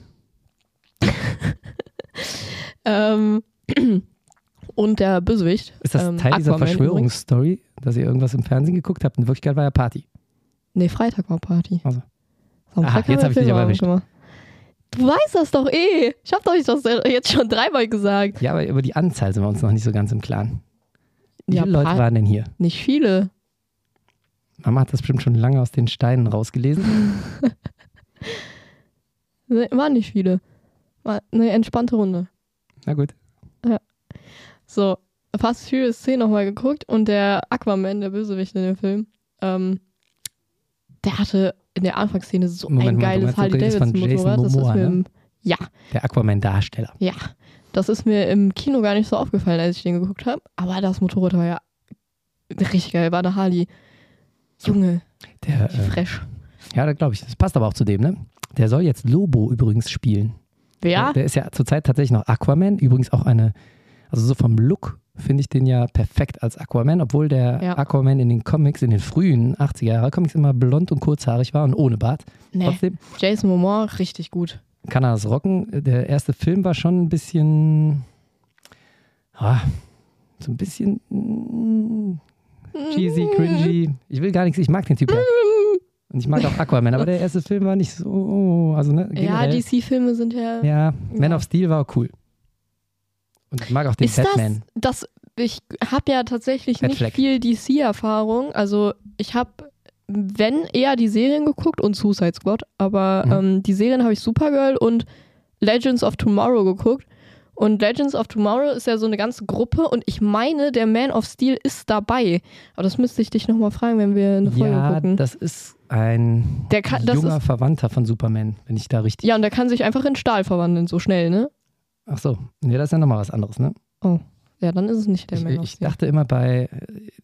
Ähm, und der Bösewicht.
Ist das
ähm,
Teil dieser
Aquaman
Verschwörungsstory, dass ihr irgendwas im Fernsehen geguckt habt? In Wirklichkeit war ja Party.
Nee, Freitag war Party.
Also.
Samstag
Aha,
haben
jetzt
wir
hab ich dich aber
Filmeabend
erwischt.
gemacht. Du weißt das doch eh. Ich hab doch euch das jetzt schon dreimal gesagt.
Ja, aber über die Anzahl sind wir uns noch nicht so ganz im Klaren. Wie
Ja,
viele Leute
Par-
waren denn hier?
Nicht viele.
Mama hat das bestimmt schon lange aus den Steinen rausgelesen.
Nee, waren nicht viele. War eine entspannte Runde.
Na gut.
So, Fast and Furious zehn nochmal geguckt und der Aquaman, der Bösewicht in dem Film, ähm, der hatte in der Anfangsszene so
Moment,
ein
Moment,
geiles
du meinst, du redest von
Harley-Davidson-Motorrad. Das
Jason
ist mir
Momoa,
im, ja,
Der Aquaman-Darsteller.
ja. Das ist mir im Kino gar nicht so aufgefallen, als ich den geguckt habe. Aber das Motorrad war ja richtig geil. War eine Harley. Junge,
Der,
wie
äh,
fresh.
ja, da glaube ich. Das passt aber auch zu dem, ne? Der soll jetzt Lobo übrigens spielen.
Wer?
Der, der ist ja zurzeit tatsächlich noch Aquaman. Übrigens auch eine, also so vom Look finde ich den ja perfekt als Aquaman, obwohl der
Ja.
Aquaman in den Comics, in den frühen achtziger Jahre Comics immer blond und kurzhaarig war und ohne Bart.
Nee.
Trotzdem
Jason Momoa, richtig gut.
kann er das rocken. Der erste Film war schon ein bisschen, ah, so ein bisschen mm, cheesy, cringy. Ich will gar nichts, ich mag den Typ ja. Und ich mag auch Aquaman, aber der erste Film war nicht so, also ne,
Ja,
generell,
D C-Filme sind ja...
ja, Man
Ja.
of Steel war auch cool. Und ich mag auch den
Ist
Batman.
das, das, ich habe ja tatsächlich
Bad
nicht
Flag.
viel D C-Erfahrung. Also ich habe, wenn, eher die Serien geguckt und Suicide Squad, aber
Mhm.
ähm, die Serien habe ich Supergirl und Legends of Tomorrow geguckt. Und Legends of Tomorrow ist ja so eine ganze Gruppe und ich meine, der Man of Steel ist dabei. Aber das müsste ich dich nochmal fragen, wenn wir eine Folge
Ja,
gucken.
das ist ein
Der kann- das
junger
ist-
Verwandter von Superman, wenn ich da richtig...
Ja, und der kann sich einfach in Stahl verwandeln, so schnell, ne?
Ach so, nee, das ist ja nochmal was anderes, ne?
Ja, dann ist es nicht der
Ich,
Man of
ich
Steel.
dachte immer bei,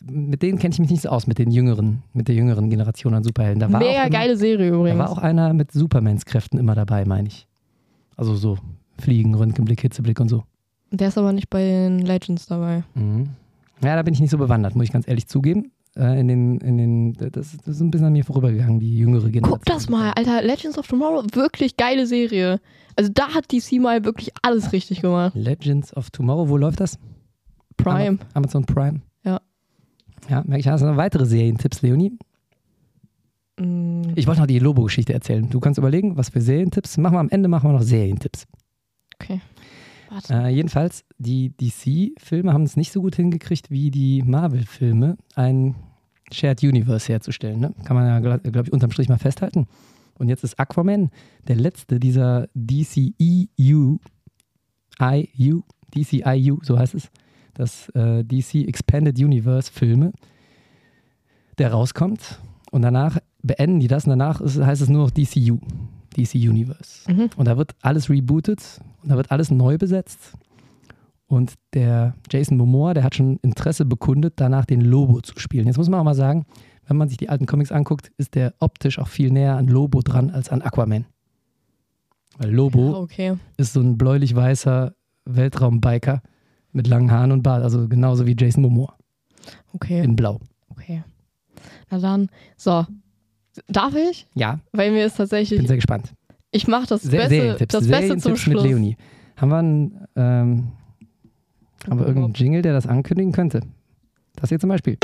mit denen kenne ich mich nicht so aus, mit den jüngeren, mit der jüngeren Generation an Superhelden. Da war
Mega
auch immer,
geile Serie übrigens.
Da war auch einer mit Supermans Kräften immer dabei, meine ich. Also so Fliegen, Röntgenblick, Hitzeblick und so.
Der ist aber nicht bei den Legends dabei.
Mhm. Ja, da bin ich nicht so bewandert, muss ich ganz ehrlich zugeben. Äh, in den, in den, das, das ist ein bisschen an mir vorübergegangen, die jüngere Generation.
Guck das mal, Alter. Legends of Tomorrow, wirklich geile Serie. Also da hat D C mal wirklich alles richtig gemacht.
Legends of Tomorrow, wo läuft das?
Prime.
Amazon Prime.
Ja.
Ja, merke ich, hast du noch weitere Serientipps, Leonie?
Mm.
Ich wollte noch die Lobo-Geschichte erzählen. Du kannst überlegen, was für Serientipps. Machen wir am Ende, machen wir noch Serientipps.
Okay. Warte.
Äh, jedenfalls, die D C-Filme haben es nicht so gut hingekriegt wie die Marvel-Filme, ein Shared Universe herzustellen. Ne? Kann man ja, glaube glaub ich, unterm Strich mal festhalten. Und jetzt ist Aquaman der letzte dieser D C E U, I U, D C I U, so heißt es, das äh, D C Expanded Universe Filme, der rauskommt. Und danach beenden die das und danach ist, heißt es nur noch D C U, D C Universe.
Mhm.
Und da wird alles rebootet und da wird alles neu besetzt. Und der Jason Momoa, der hat schon Interesse bekundet, danach den Lobo zu spielen. Jetzt muss man auch mal sagen, wenn man sich die alten Comics anguckt, ist der optisch auch viel näher an Lobo dran als an Aquaman. Weil Lobo
Ja, okay.
ist so ein bläulich-weißer Weltraumbiker mit langen Haaren und Bart, also genauso wie Jason Momoa
Okay.
in Blau.
Okay. Na dann, so. Darf ich?
Ja,
Weil mir ist
bin
tatsächlich,
sehr gespannt.
ich mache das,
Se-
Beste,
Serientipps,
das Beste zum
Serientipps mit
Schluss.
Leonie. Haben wir einen, ähm, haben wir irgendeinen Jingle, der das ankündigen könnte? Das hier zum Beispiel.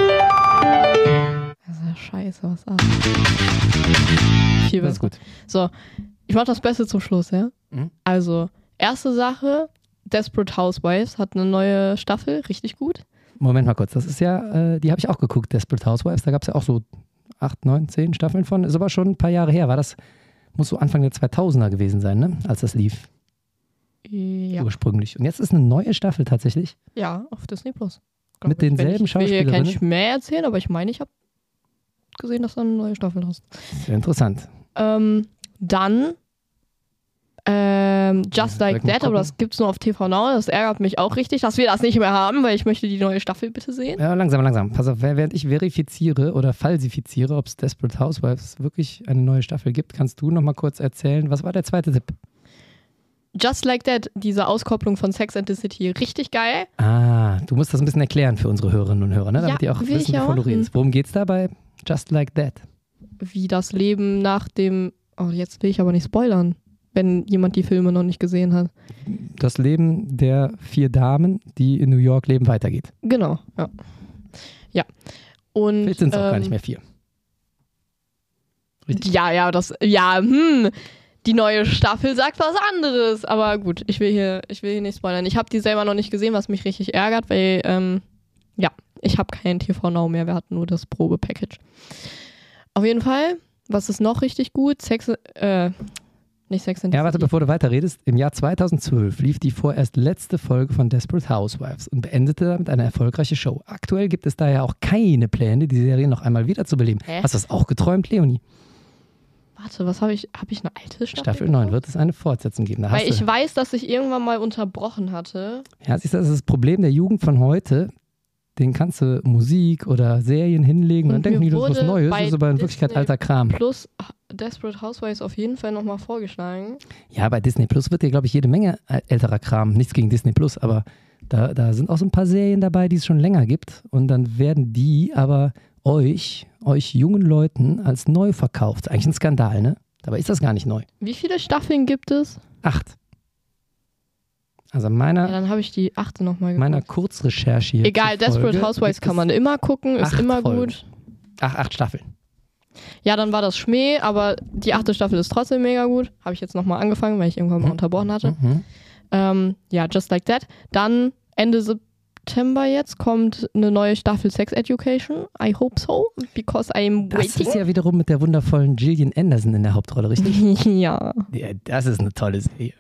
Das ist ja scheiße, was ab. Viel
Das ist
besser.
gut.
So, ich mache das Beste zum Schluss, ja?
Mhm.
Also, erste Sache, Desperate Housewives hat eine neue Staffel, richtig gut.
Moment mal kurz, das ist ja, äh, die habe ich auch geguckt, Desperate Housewives, da gab es ja auch so acht, neun, zehn Staffeln von, ist aber schon ein paar Jahre her, war das, muss so Anfang der zweitausender gewesen sein, ne, als das lief,
Ja.
ursprünglich. Und jetzt ist eine neue Staffel tatsächlich,
Ja, auf Disney Plus.
mit
Wenn
denselben
ich, ich will hier
Schauspielerinnen.
kann ich mehr erzählen, aber ich meine, ich habe gesehen, dass da eine neue Staffel ist.
Sehr interessant.
Ähm, dann ähm, Just
Ja,
Like
direkt mal
That, aber
gucken.
das gibt's nur auf T V Now. Das ärgert mich auch richtig, dass wir das nicht mehr haben, weil ich möchte die neue Staffel bitte sehen.
Ja, langsam, langsam. Pass auf, während ich verifiziere oder falsifiziere, ob es Desperate Housewives wirklich eine neue Staffel gibt, kannst du noch mal kurz erzählen, was war der zweite Tipp?
Just Like That, diese Auskopplung von Sex and the City, richtig geil.
Ah, du musst das ein bisschen erklären für unsere Hörerinnen und Hörer, ne? damit
Ja,
die auch
will ich
wissen,
ja
wovon du
machen.
redest. Worum geht's da bei Just Like That?
Wie das Leben nach dem. Oh, jetzt will ich aber nicht spoilern, wenn jemand die Filme noch nicht gesehen hat.
Das Leben der vier Damen, die in New York leben, weitergeht.
Genau, ja. Ja. Und.
Vielleicht sind es auch gar
ähm,
nicht mehr vier. Richtig.
Ja, ja, das. Ja, hm. Die neue Staffel sagt was anderes. Aber gut, ich will hier, ich will hier nicht spoilern. Ich habe die selber noch nicht gesehen, was mich richtig ärgert, weil, ähm, ja, ich habe keinen T V Now mehr. Wir hatten nur das Probepackage. Auf jeden Fall, was ist noch richtig gut? Sex, äh, nicht Sex and the
Ja, warte,
City.
bevor du weiterredest. Im Jahr zweitausendzwölf lief die vorerst letzte Folge von Desperate Housewives und beendete damit eine erfolgreiche Show. Aktuell gibt es daher auch keine Pläne, die Serie noch einmal wiederzubeleben.
Hä?
Hast du das auch geträumt, Leonie?
Warte, was habe ich? Habe ich eine alte Staffel?
Staffel neun wird es eine Fortsetzung geben. Da hast
Weil ich
du,
weiß, dass ich irgendwann mal unterbrochen hatte.
ja, siehst du, das ist das Problem der Jugend von heute. Den kannst du Musik oder Serien hinlegen und,
Und
dann denken
mir
die, das ist was
wurde
Neues.
bei
Das ist aber in Wirklichkeit
Disney
alter Kram.
Plus Desperate Housewives auf jeden Fall nochmal vorgeschlagen.
Ja, bei Disney Plus wird dir, glaube ich, jede Menge älterer Kram. Nichts gegen Disney Plus, aber da, da sind auch so ein paar Serien dabei, die es schon länger gibt. Und dann werden die aber euch, euch jungen Leuten als neu verkauft. Ist eigentlich ein Skandal, ne? Dabei ist das gar nicht neu.
Wie viele Staffeln gibt es?
Acht. Also
Ja,
meiner,
dann habe ich die achte nochmal geguckt.
meiner Kurzrecherche hier
Egal,
zufolge
Desperate Housewives
gibt
kann
es
man immer gucken, ist
acht
immer
Folgen.
gut.
Ach, acht Staffeln.
Ja, dann war das Schmäh, aber die achte Staffel ist trotzdem mega gut. Habe ich jetzt nochmal angefangen, weil ich irgendwann mal
Mhm.
unterbrochen hatte.
Mhm.
Ähm, ja, Just Like That. Dann Ende September jetzt kommt eine neue Staffel Sex Education. I hope so, because I'm
Das
waiting.
ist ja wiederum mit der wundervollen Gillian Anderson in der Hauptrolle, richtig?
Ja.
Ja, das ist eine tolle Serie.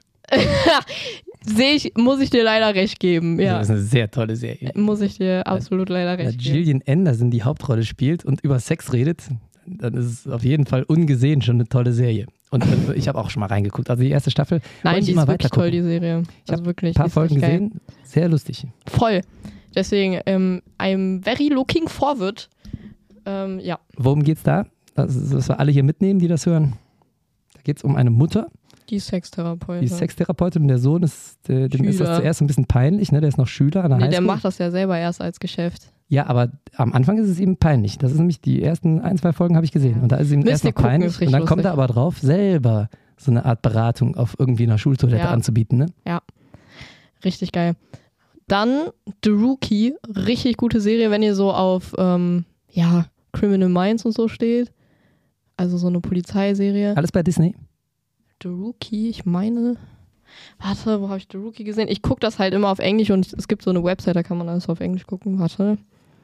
Sehe ich, muss ich dir leider recht geben. Ja,
Das ist eine sehr tolle Serie.
muss ich dir absolut leider
Wenn
recht geben.
Gillian Anderson die Hauptrolle spielt und über Sex redet, dann ist es auf jeden Fall ungesehen schon eine tolle Serie. Und äh, ich habe auch schon mal reingeguckt. Also die erste Staffel wollte
Nein,
ich
die
immer
ist wirklich
weiter
toll,
gucken.
die Serie.
Ich
Also
hab
wirklich.
Ein paar
die ist
Folgen
richtig geil.
gesehen, sehr lustig.
Voll. Deswegen, ähm, I'm very looking forward. Ähm, ja.
Worum geht's da? Das ist, dass wir alle hier mitnehmen, die das hören. Da geht es um eine Mutter.
Die Sextherapeutin.
Die Sextherapeutin und der Sohn, ist, äh, dem ist das zuerst ein bisschen peinlich, ne? Der ist noch Schüler an der
nee,
Highschool.
Der macht das ja selber erst als Geschäft.
Ja, aber am Anfang ist es ihm peinlich. Das ist nämlich die ersten ein, zwei Folgen habe ich gesehen. Und da ist es ihm
Müsst
erst noch
ihr gucken,
peinlich.
ist richtig
Und dann kommt
lustig.
er aber drauf, selber so eine Art Beratung auf irgendwie einer Schultoilette
Ja.
anzubieten. Ne?
Ja, richtig geil. Dann The Rookie, richtig gute Serie, wenn ihr so auf ähm, ja, Criminal Minds und so steht. Also so eine Polizeiserie.
Alles bei Disney.
The Rookie, ich meine... Warte, wo habe ich The Rookie gesehen? Ich gucke das halt immer auf Englisch und es gibt so eine Website, da kann man alles auf Englisch gucken. Warte.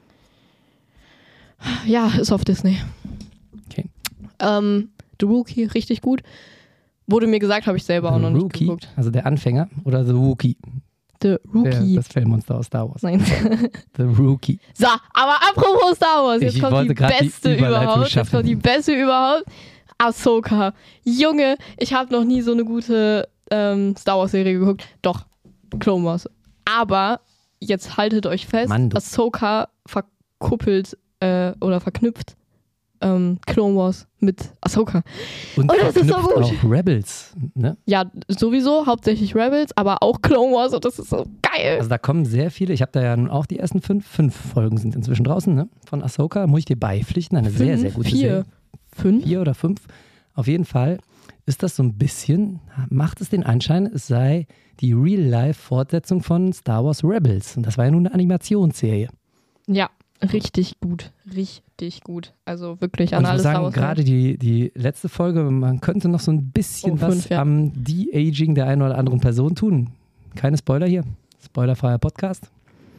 Ja, ist auf Disney.
Okay.
Ähm, The Rookie, richtig gut. Wurde mir gesagt, habe ich selber auch
The
noch nicht
Rookie,
geguckt.
also der Anfänger oder The Wookie,
The Rookie.
der, das Fellmonster aus Star Wars.
Nein.
The Rookie.
So, aber apropos Star Wars, jetzt
Ich
kommt
wollte
die
grad die
beste
Überleitung
überhaupt. Jetzt
schaffen.
kommt die beste überhaupt. Ahsoka. Junge, ich habe noch nie so eine gute ähm, Star Wars Serie geguckt. Doch, Clone Wars. Aber jetzt haltet euch fest,
Mando.
Ahsoka verkuppelt äh, oder verknüpft ähm, Clone Wars mit Ahsoka.
Und
Oh, das ist so
verknüpft
gut.
auch Rebels. Ne?
Ja, sowieso, hauptsächlich Rebels, aber auch Clone Wars und das ist so geil.
Also da kommen sehr viele. Ich habe da ja nun auch die ersten fünf. Fünf Folgen sind inzwischen draußen, ne? Von Ahsoka. Muss ich dir beipflichten. Eine sehr, sehr gute
vier,
Serie.
fünf.
Vier oder fünf. Auf jeden Fall ist das so ein bisschen, macht es den Anschein, es sei die Real-Life-Fortsetzung von Star Wars Rebels. Und das war ja nun eine Animationsserie.
Ja, richtig gut. Richtig gut. Also wirklich an
Und ich
alles
muss sagen,
Star Wars.
gerade die, die letzte Folge, man könnte noch so ein bisschen
Oh,
was
fünf, ja.
am De-Aging der einen oder anderen Person tun. Keine Spoiler hier. Spoilerfreier Podcast.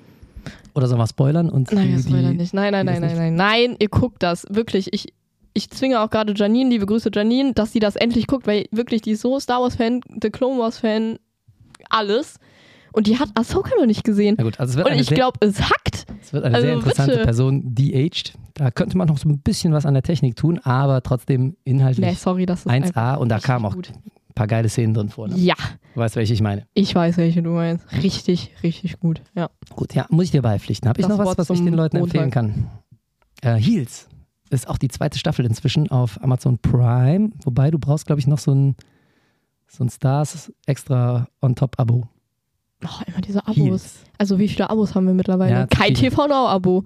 Oder sollen wir spoilern? Und
Nein,
die,
das will er
die,
nicht. Nein, nein,
die
nein,
das
nein, nein. Nein, ihr guckt das. Wirklich. Ich, ich zwinge auch gerade Janine, liebe Grüße Janine, dass sie das endlich guckt, weil wirklich, die ist so Star Wars-Fan, The Clone Wars-Fan, alles. Und die hat Ahsoka noch nicht gesehen.
Na gut, also es wird
Und
eine
ich
sehr,
glaube, es hackt.
es wird eine
also
sehr interessante
bitte.
Person, de-aged. Da könnte man noch so ein bisschen was an der Technik tun, aber trotzdem inhaltlich
Nee, sorry, das ist
eins A
einfach
und da
richtig
kamen auch
gut.
ein paar geile Szenen drin vor. Ne?
Ja,
Du weißt, welche ich meine.
ich weiß, welche du meinst. Richtig, richtig gut. Ja.
Gut, ja, muss ich dir beipflichten. Habe ich
Das
noch was,
Wort
was ich
zum
den Leuten
Montag.
empfehlen kann? Äh, Heels ist auch die zweite Staffel inzwischen auf Amazon Prime, wobei du brauchst, glaube ich, noch so ein, so ein Stars extra on-top-Abo.
Oh, immer diese Abos.
Heels.
Also wie viele Abos haben wir mittlerweile?
Ja,
Kein
viele.
T V Now-Abo.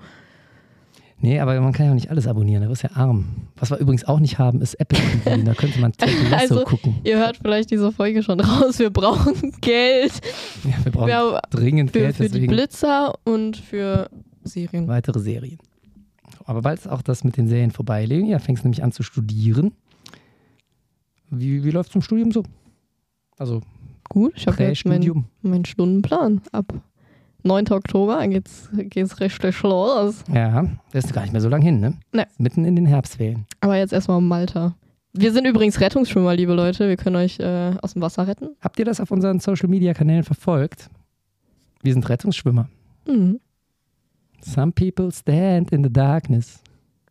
Nee, aber man kann ja auch nicht alles abonnieren, da wirst du ja arm. Was wir übrigens auch nicht haben, ist Apple T V. Da könnte man Ted Lasso
Also,
gucken.
Ihr hört vielleicht diese Folge schon raus. Wir brauchen Geld.
Ja, wir brauchen
Wir haben
dringend
für,
Geld,
für die
deswegen
Blitzer und für Serien.
weitere Serien. Aber bald ist auch das mit den Serien vorbei. Leonie, fängst nämlich an zu studieren. Wie, wie läuft es im Studium so? Also
Gut, ich habe jetzt meinen
Prä-Studium.
mein Stundenplan. Ab neunten Oktober geht's, geht's richtig los.
Ja, das ist gar nicht mehr so lang hin, ne?
Nee.
Mitten in den Herbstferien.
Aber jetzt erstmal Malta. Wir sind übrigens Rettungsschwimmer, liebe Leute. Wir können euch äh, aus dem Wasser retten.
Habt ihr das auf unseren Social-Media-Kanälen verfolgt? Wir sind Rettungsschwimmer.
Mhm.
Some people stand in the darkness,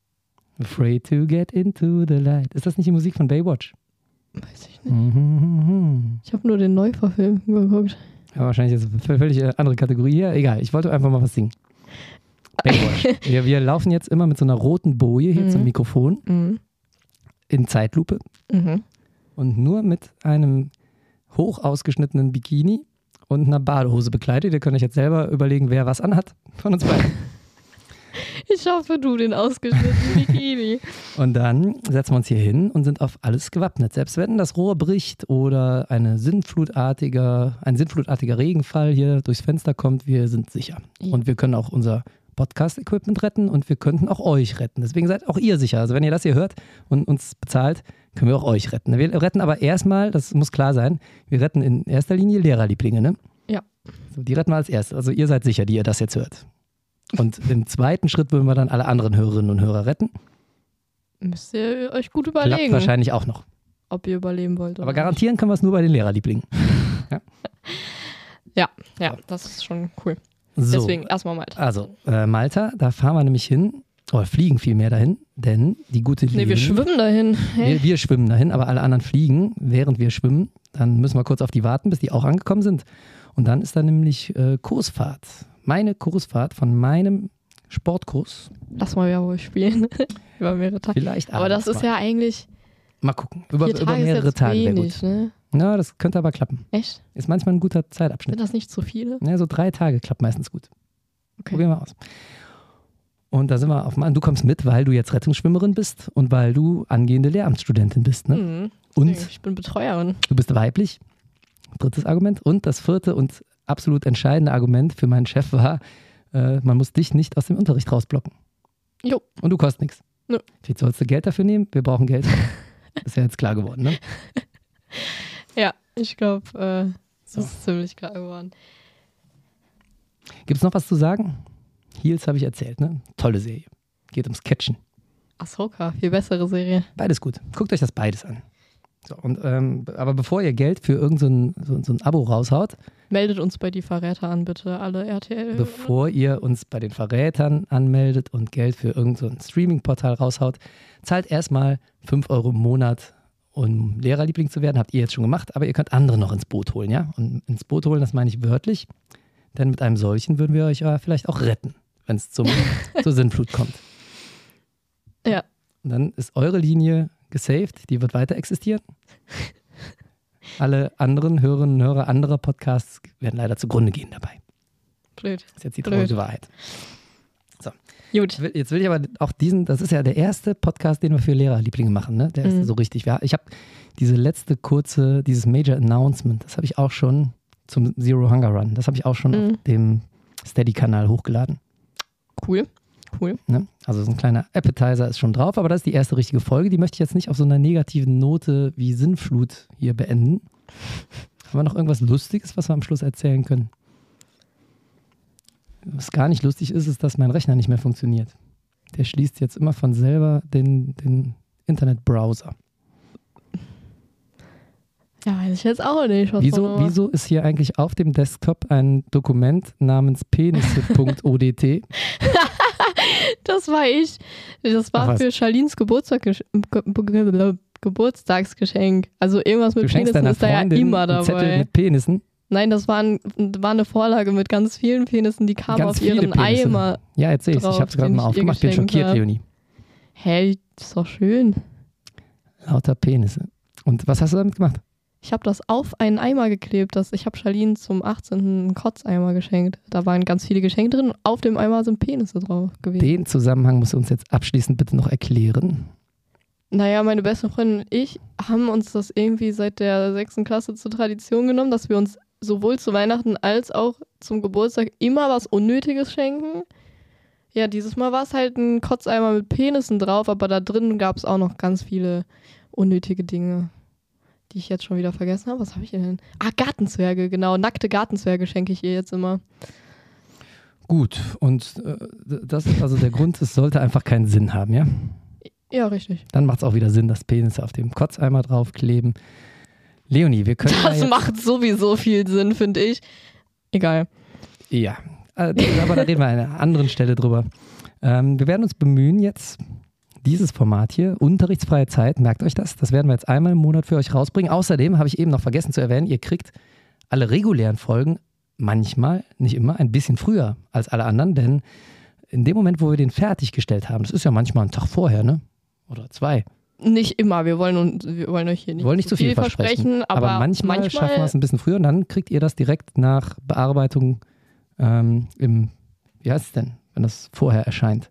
afraid to get into the light. Ist das nicht die Musik von Baywatch?
Weiß ich nicht.
Mhm.
Ich habe nur den Neuverfilm geguckt.
Ja, wahrscheinlich ist es eine völlig andere Kategorie hier. Egal, ich wollte einfach mal was singen. Baywatch. wir, wir laufen jetzt immer mit so einer roten Boje hier
Mhm.
zum Mikrofon
Mhm.
in Zeitlupe
Mhm.
und nur mit einem hoch ausgeschnittenen Bikini und einer Badehose bekleidet. Ihr könnt euch jetzt selber überlegen, wer was anhat von uns beiden.
Ich hoffe, du den ausgeschnittenen Bikini.
Und dann setzen wir uns hier hin und sind auf alles gewappnet. Selbst wenn das Rohr bricht oder eine sinnflutartiger, ein sinnflutartiger Regenfall hier durchs Fenster kommt, wir sind sicher.
Ja.
Und wir können auch unser Podcast-Equipment retten und wir könnten auch euch retten. Deswegen seid auch ihr sicher. Also wenn ihr das hier hört und uns bezahlt, können wir auch euch retten. Wir retten aber erstmal, das muss klar sein, wir retten in erster Linie Lehrerlieblinge, ne?
Ja.
So, die retten wir als erstes. Also ihr seid sicher, die ihr das jetzt hört. Und im zweiten Schritt würden wir dann alle anderen Hörerinnen und Hörer retten.
Müsst ihr euch gut
Klappt
überlegen,
wahrscheinlich auch noch.
ob ihr überleben wollt.
Aber
oder
garantieren können wir es nur bei den Lehrerlieblingen.
nicht. Ja, ja, das ist schon cool.
So,
Deswegen erstmal Malta.
also äh, Malta, da fahren wir nämlich hin, oder fliegen vielmehr dahin, denn die gute
Nee, wir
Leonie-
schwimmen dahin. Hey.
Wir, wir schwimmen dahin, aber alle anderen fliegen, während wir schwimmen. Dann müssen wir kurz auf die warten, bis die auch angekommen sind. Und dann ist da nämlich äh, Kursfahrt Meine Kursfahrt von meinem Sportkurs.
Lass mal ja wohl spielen. Über mehrere Tage.
Vielleicht
aber das ist
mal.
ja eigentlich.
Mal gucken. Über,
Vier
über
Tage
mehrere
ist jetzt
Tage wäre
wenig,
gut.
Ne?
Ja, das könnte aber klappen.
Echt?
Ist manchmal ein guter Zeitabschnitt.
Sind das nicht zu viele?
Ja, so drei Tage klappt meistens gut.
Okay.
Probieren wir aus. Und da sind wir auf dem, du kommst mit, weil du jetzt Rettungsschwimmerin bist und weil du angehende Lehramtsstudentin bist. Ne?
Mhm.
Und
Ich bin Betreuerin.
du bist weiblich. Drittes Argument. Und das vierte und absolut entscheidende Argument für meinen Chef war, äh, man muss dich nicht aus dem Unterricht rausblocken.
Jo.
Und du kostet nichts.
Nö.
Wie sollst du Geld dafür nehmen? Wir brauchen Geld. Ist ja jetzt klar geworden, ne?
Ja, ich glaube, äh, das
So.
ist ziemlich klar geworden.
Gibt es noch was zu sagen? Heels habe ich erzählt, ne? Tolle Serie. Geht ums Catchen.
Ahsoka, viel bessere Serie.
Beides gut. Guckt euch das beides an. So, und, ähm, aber bevor ihr Geld für irgend so ein, so, so ein Abo raushaut,
Meldet uns bei die Verräter an, bitte, alle R T L.
bevor ihr uns bei den Verrätern anmeldet und Geld für irgend so ein Streaming-Portal raushaut, zahlt erstmal fünf Euro im Monat, um Lehrerliebling zu werden. Habt ihr jetzt schon gemacht, aber ihr könnt andere noch ins Boot holen, ja? Und ins Boot holen, das meine ich wörtlich, denn mit einem solchen würden wir euch ja vielleicht auch retten, wenn es zum, zur Sinnflut kommt.
Ja.
Und dann ist eure Linie gesaved, die wird weiter existieren. Alle anderen Hörerinnen und Hörer anderer Podcasts werden leider zugrunde gehen dabei.
Blöd.
Das ist jetzt die
Blöd.
traurige Wahrheit.
Gut.
Jetzt will, jetzt will ich aber auch diesen, das ist ja der erste Podcast, den wir für Lehrerlieblinge machen, ne? Der erste
Mhm.
so richtig. Ja, ich habe diese letzte kurze, dieses Major Announcement, das habe ich auch schon zum Zero Hunger Run, das habe ich auch schon
Mhm.
auf dem Steady-Kanal hochgeladen.
Cool. Cool.
Ne? Also so ein kleiner Appetizer ist schon drauf, aber das ist die erste richtige Folge. Die möchte ich jetzt nicht auf so einer negativen Note wie Sinnflut hier beenden. Haben wir noch irgendwas Lustiges, was wir am Schluss erzählen können? Was gar nicht lustig ist, ist, dass mein Rechner nicht mehr funktioniert. Der schließt jetzt immer von selber den, den Internetbrowser.
Ja, weiß ich jetzt auch nicht. Was
Wieso,
man-
wieso ist hier eigentlich auf dem Desktop ein Dokument namens penisse punkt o d t?
Das war ich. Das war
Ach, was?
für Charlines Geburtstag Ge Ge Geburtstagsgeschenk. Also irgendwas mit
Du schenkst
Penissen
deiner
ist da ja
Freundin
immer
einen Zettel
dabei.
mit Penissen?
Nein, das war, ein, war eine Vorlage mit ganz vielen Penissen, die kam
Ganz
auf
viele
ihren
Penisse.
Eimer.
Ja, erzähl ich. Ich
drauf,
habe es gerade
den
mal
ich ihr
aufgemacht. Bin
geschenkt
schockiert,
hab.
Leonie.
Hey, ist doch schön.
Lauter Penisse. Und was hast du damit gemacht?
Ich habe das auf einen Eimer geklebt. Das, ich habe Charlene zum achtzehnten einen Kotzeimer geschenkt. Da waren ganz viele Geschenke drin und auf dem Eimer sind Penisse drauf gewesen.
Den Zusammenhang musst du uns jetzt abschließend bitte noch erklären.
Naja, meine beste Freundin und ich haben uns das irgendwie seit der sechsten Klasse zur Tradition genommen, dass wir uns sowohl zu Weihnachten als auch zum Geburtstag immer was Unnötiges schenken. Ja, dieses Mal war es halt ein Kotzeimer mit Penissen drauf, aber da drin gab es auch noch ganz viele unnötige Dinge, die ich jetzt schon wieder vergessen habe. Was habe ich denn? Ah, Gartenzwerge, genau. Nackte Gartenzwerge schenke ich ihr jetzt immer.
Gut, und äh, das ist also der Grund, es sollte einfach keinen Sinn haben, ja?
Ja, richtig.
Dann macht es auch wieder Sinn, dass Penisse auf dem Kotzeimer draufkleben. Leonie, wir können
Das
ja jetzt,
macht sowieso viel Sinn, finde ich. Egal.
Ja, äh, aber da reden wir an einer anderen Stelle drüber. Ähm, wir werden uns bemühen jetzt, dieses Format hier, unterrichtsfreie Zeit, merkt euch das, das werden wir jetzt einmal im Monat für euch rausbringen. Außerdem habe ich eben noch vergessen zu erwähnen, ihr kriegt alle regulären Folgen manchmal, nicht immer, ein bisschen früher als alle anderen, denn in dem Moment, wo wir den fertiggestellt haben, das ist ja manchmal ein Tag vorher, ne? Oder zwei.
Nicht immer, wir wollen, uns, wir wollen euch hier nicht
Wir wollen nicht zu viel versprechen, aber,
aber
manchmal,
manchmal
schaffen wir es ein bisschen früher und dann kriegt ihr das direkt nach Bearbeitung ähm, im, wie heißt es denn, wenn das vorher erscheint?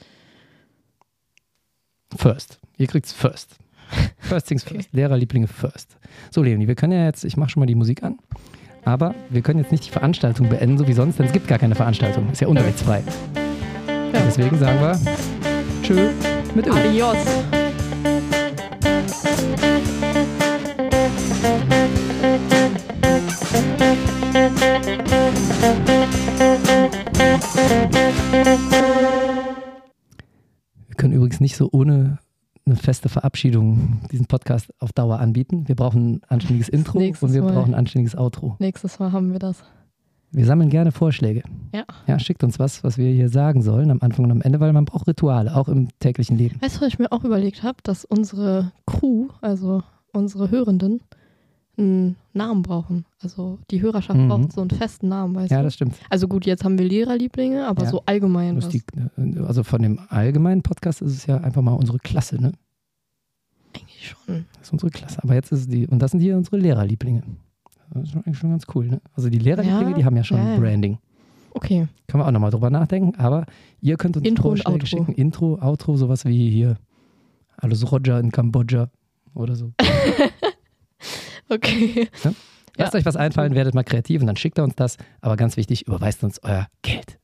First. Ihr kriegt es first. First things first.
Okay.
Lehrerlieblinge first. So, Leonie, wir können ja jetzt, ich mache schon mal die Musik an, aber wir können jetzt nicht die Veranstaltung beenden, so wie sonst, denn es gibt gar keine Veranstaltung. Ist ja unterrichtsfrei.
Ja.
Deswegen sagen wir tschö mit Ö.
Adios.
Wir können übrigens nicht so ohne eine feste Verabschiedung diesen Podcast auf Dauer anbieten. Wir brauchen ein anständiges Intro
Nächstes
und wir
Mal.
brauchen ein anständiges Outro.
Nächstes Mal haben wir das.
Wir sammeln gerne Vorschläge.
Ja.
Ja, schickt uns was, was wir hier sagen sollen am Anfang und am Ende, weil man braucht Rituale, auch im täglichen Leben.
Weißt du, was ich mir auch überlegt habe? Dass unsere Crew, also unsere Hörenden, einen Namen brauchen. Also die Hörerschaft
Mhm.
braucht so einen festen Namen, weißt
Ja,
du?
das stimmt.
Also gut, jetzt haben wir Lehrerlieblinge, aber
Ja.
so allgemein was.
Die, also von dem allgemeinen Podcast ist es ja einfach mal unsere Klasse, ne?
Eigentlich schon.
Das ist unsere Klasse. Aber jetzt ist es die, und das sind hier unsere Lehrerlieblinge. Das ist eigentlich schon ganz cool, ne? Also die Lehrerlieblinge,
Ja,
die haben ja schon
ja, ja.
Branding.
Okay.
Können wir auch nochmal drüber nachdenken, aber ihr könnt uns
Intro und
Vorschläge
Outro.
schicken. Intro, Outro, sowas wie hier Alles Roger in Kambodscha oder so.
Okay.
Lasst
Ja.
euch was einfallen, werdet mal kreativ und dann schickt ihr uns das. Aber ganz wichtig, überweist uns euer Geld.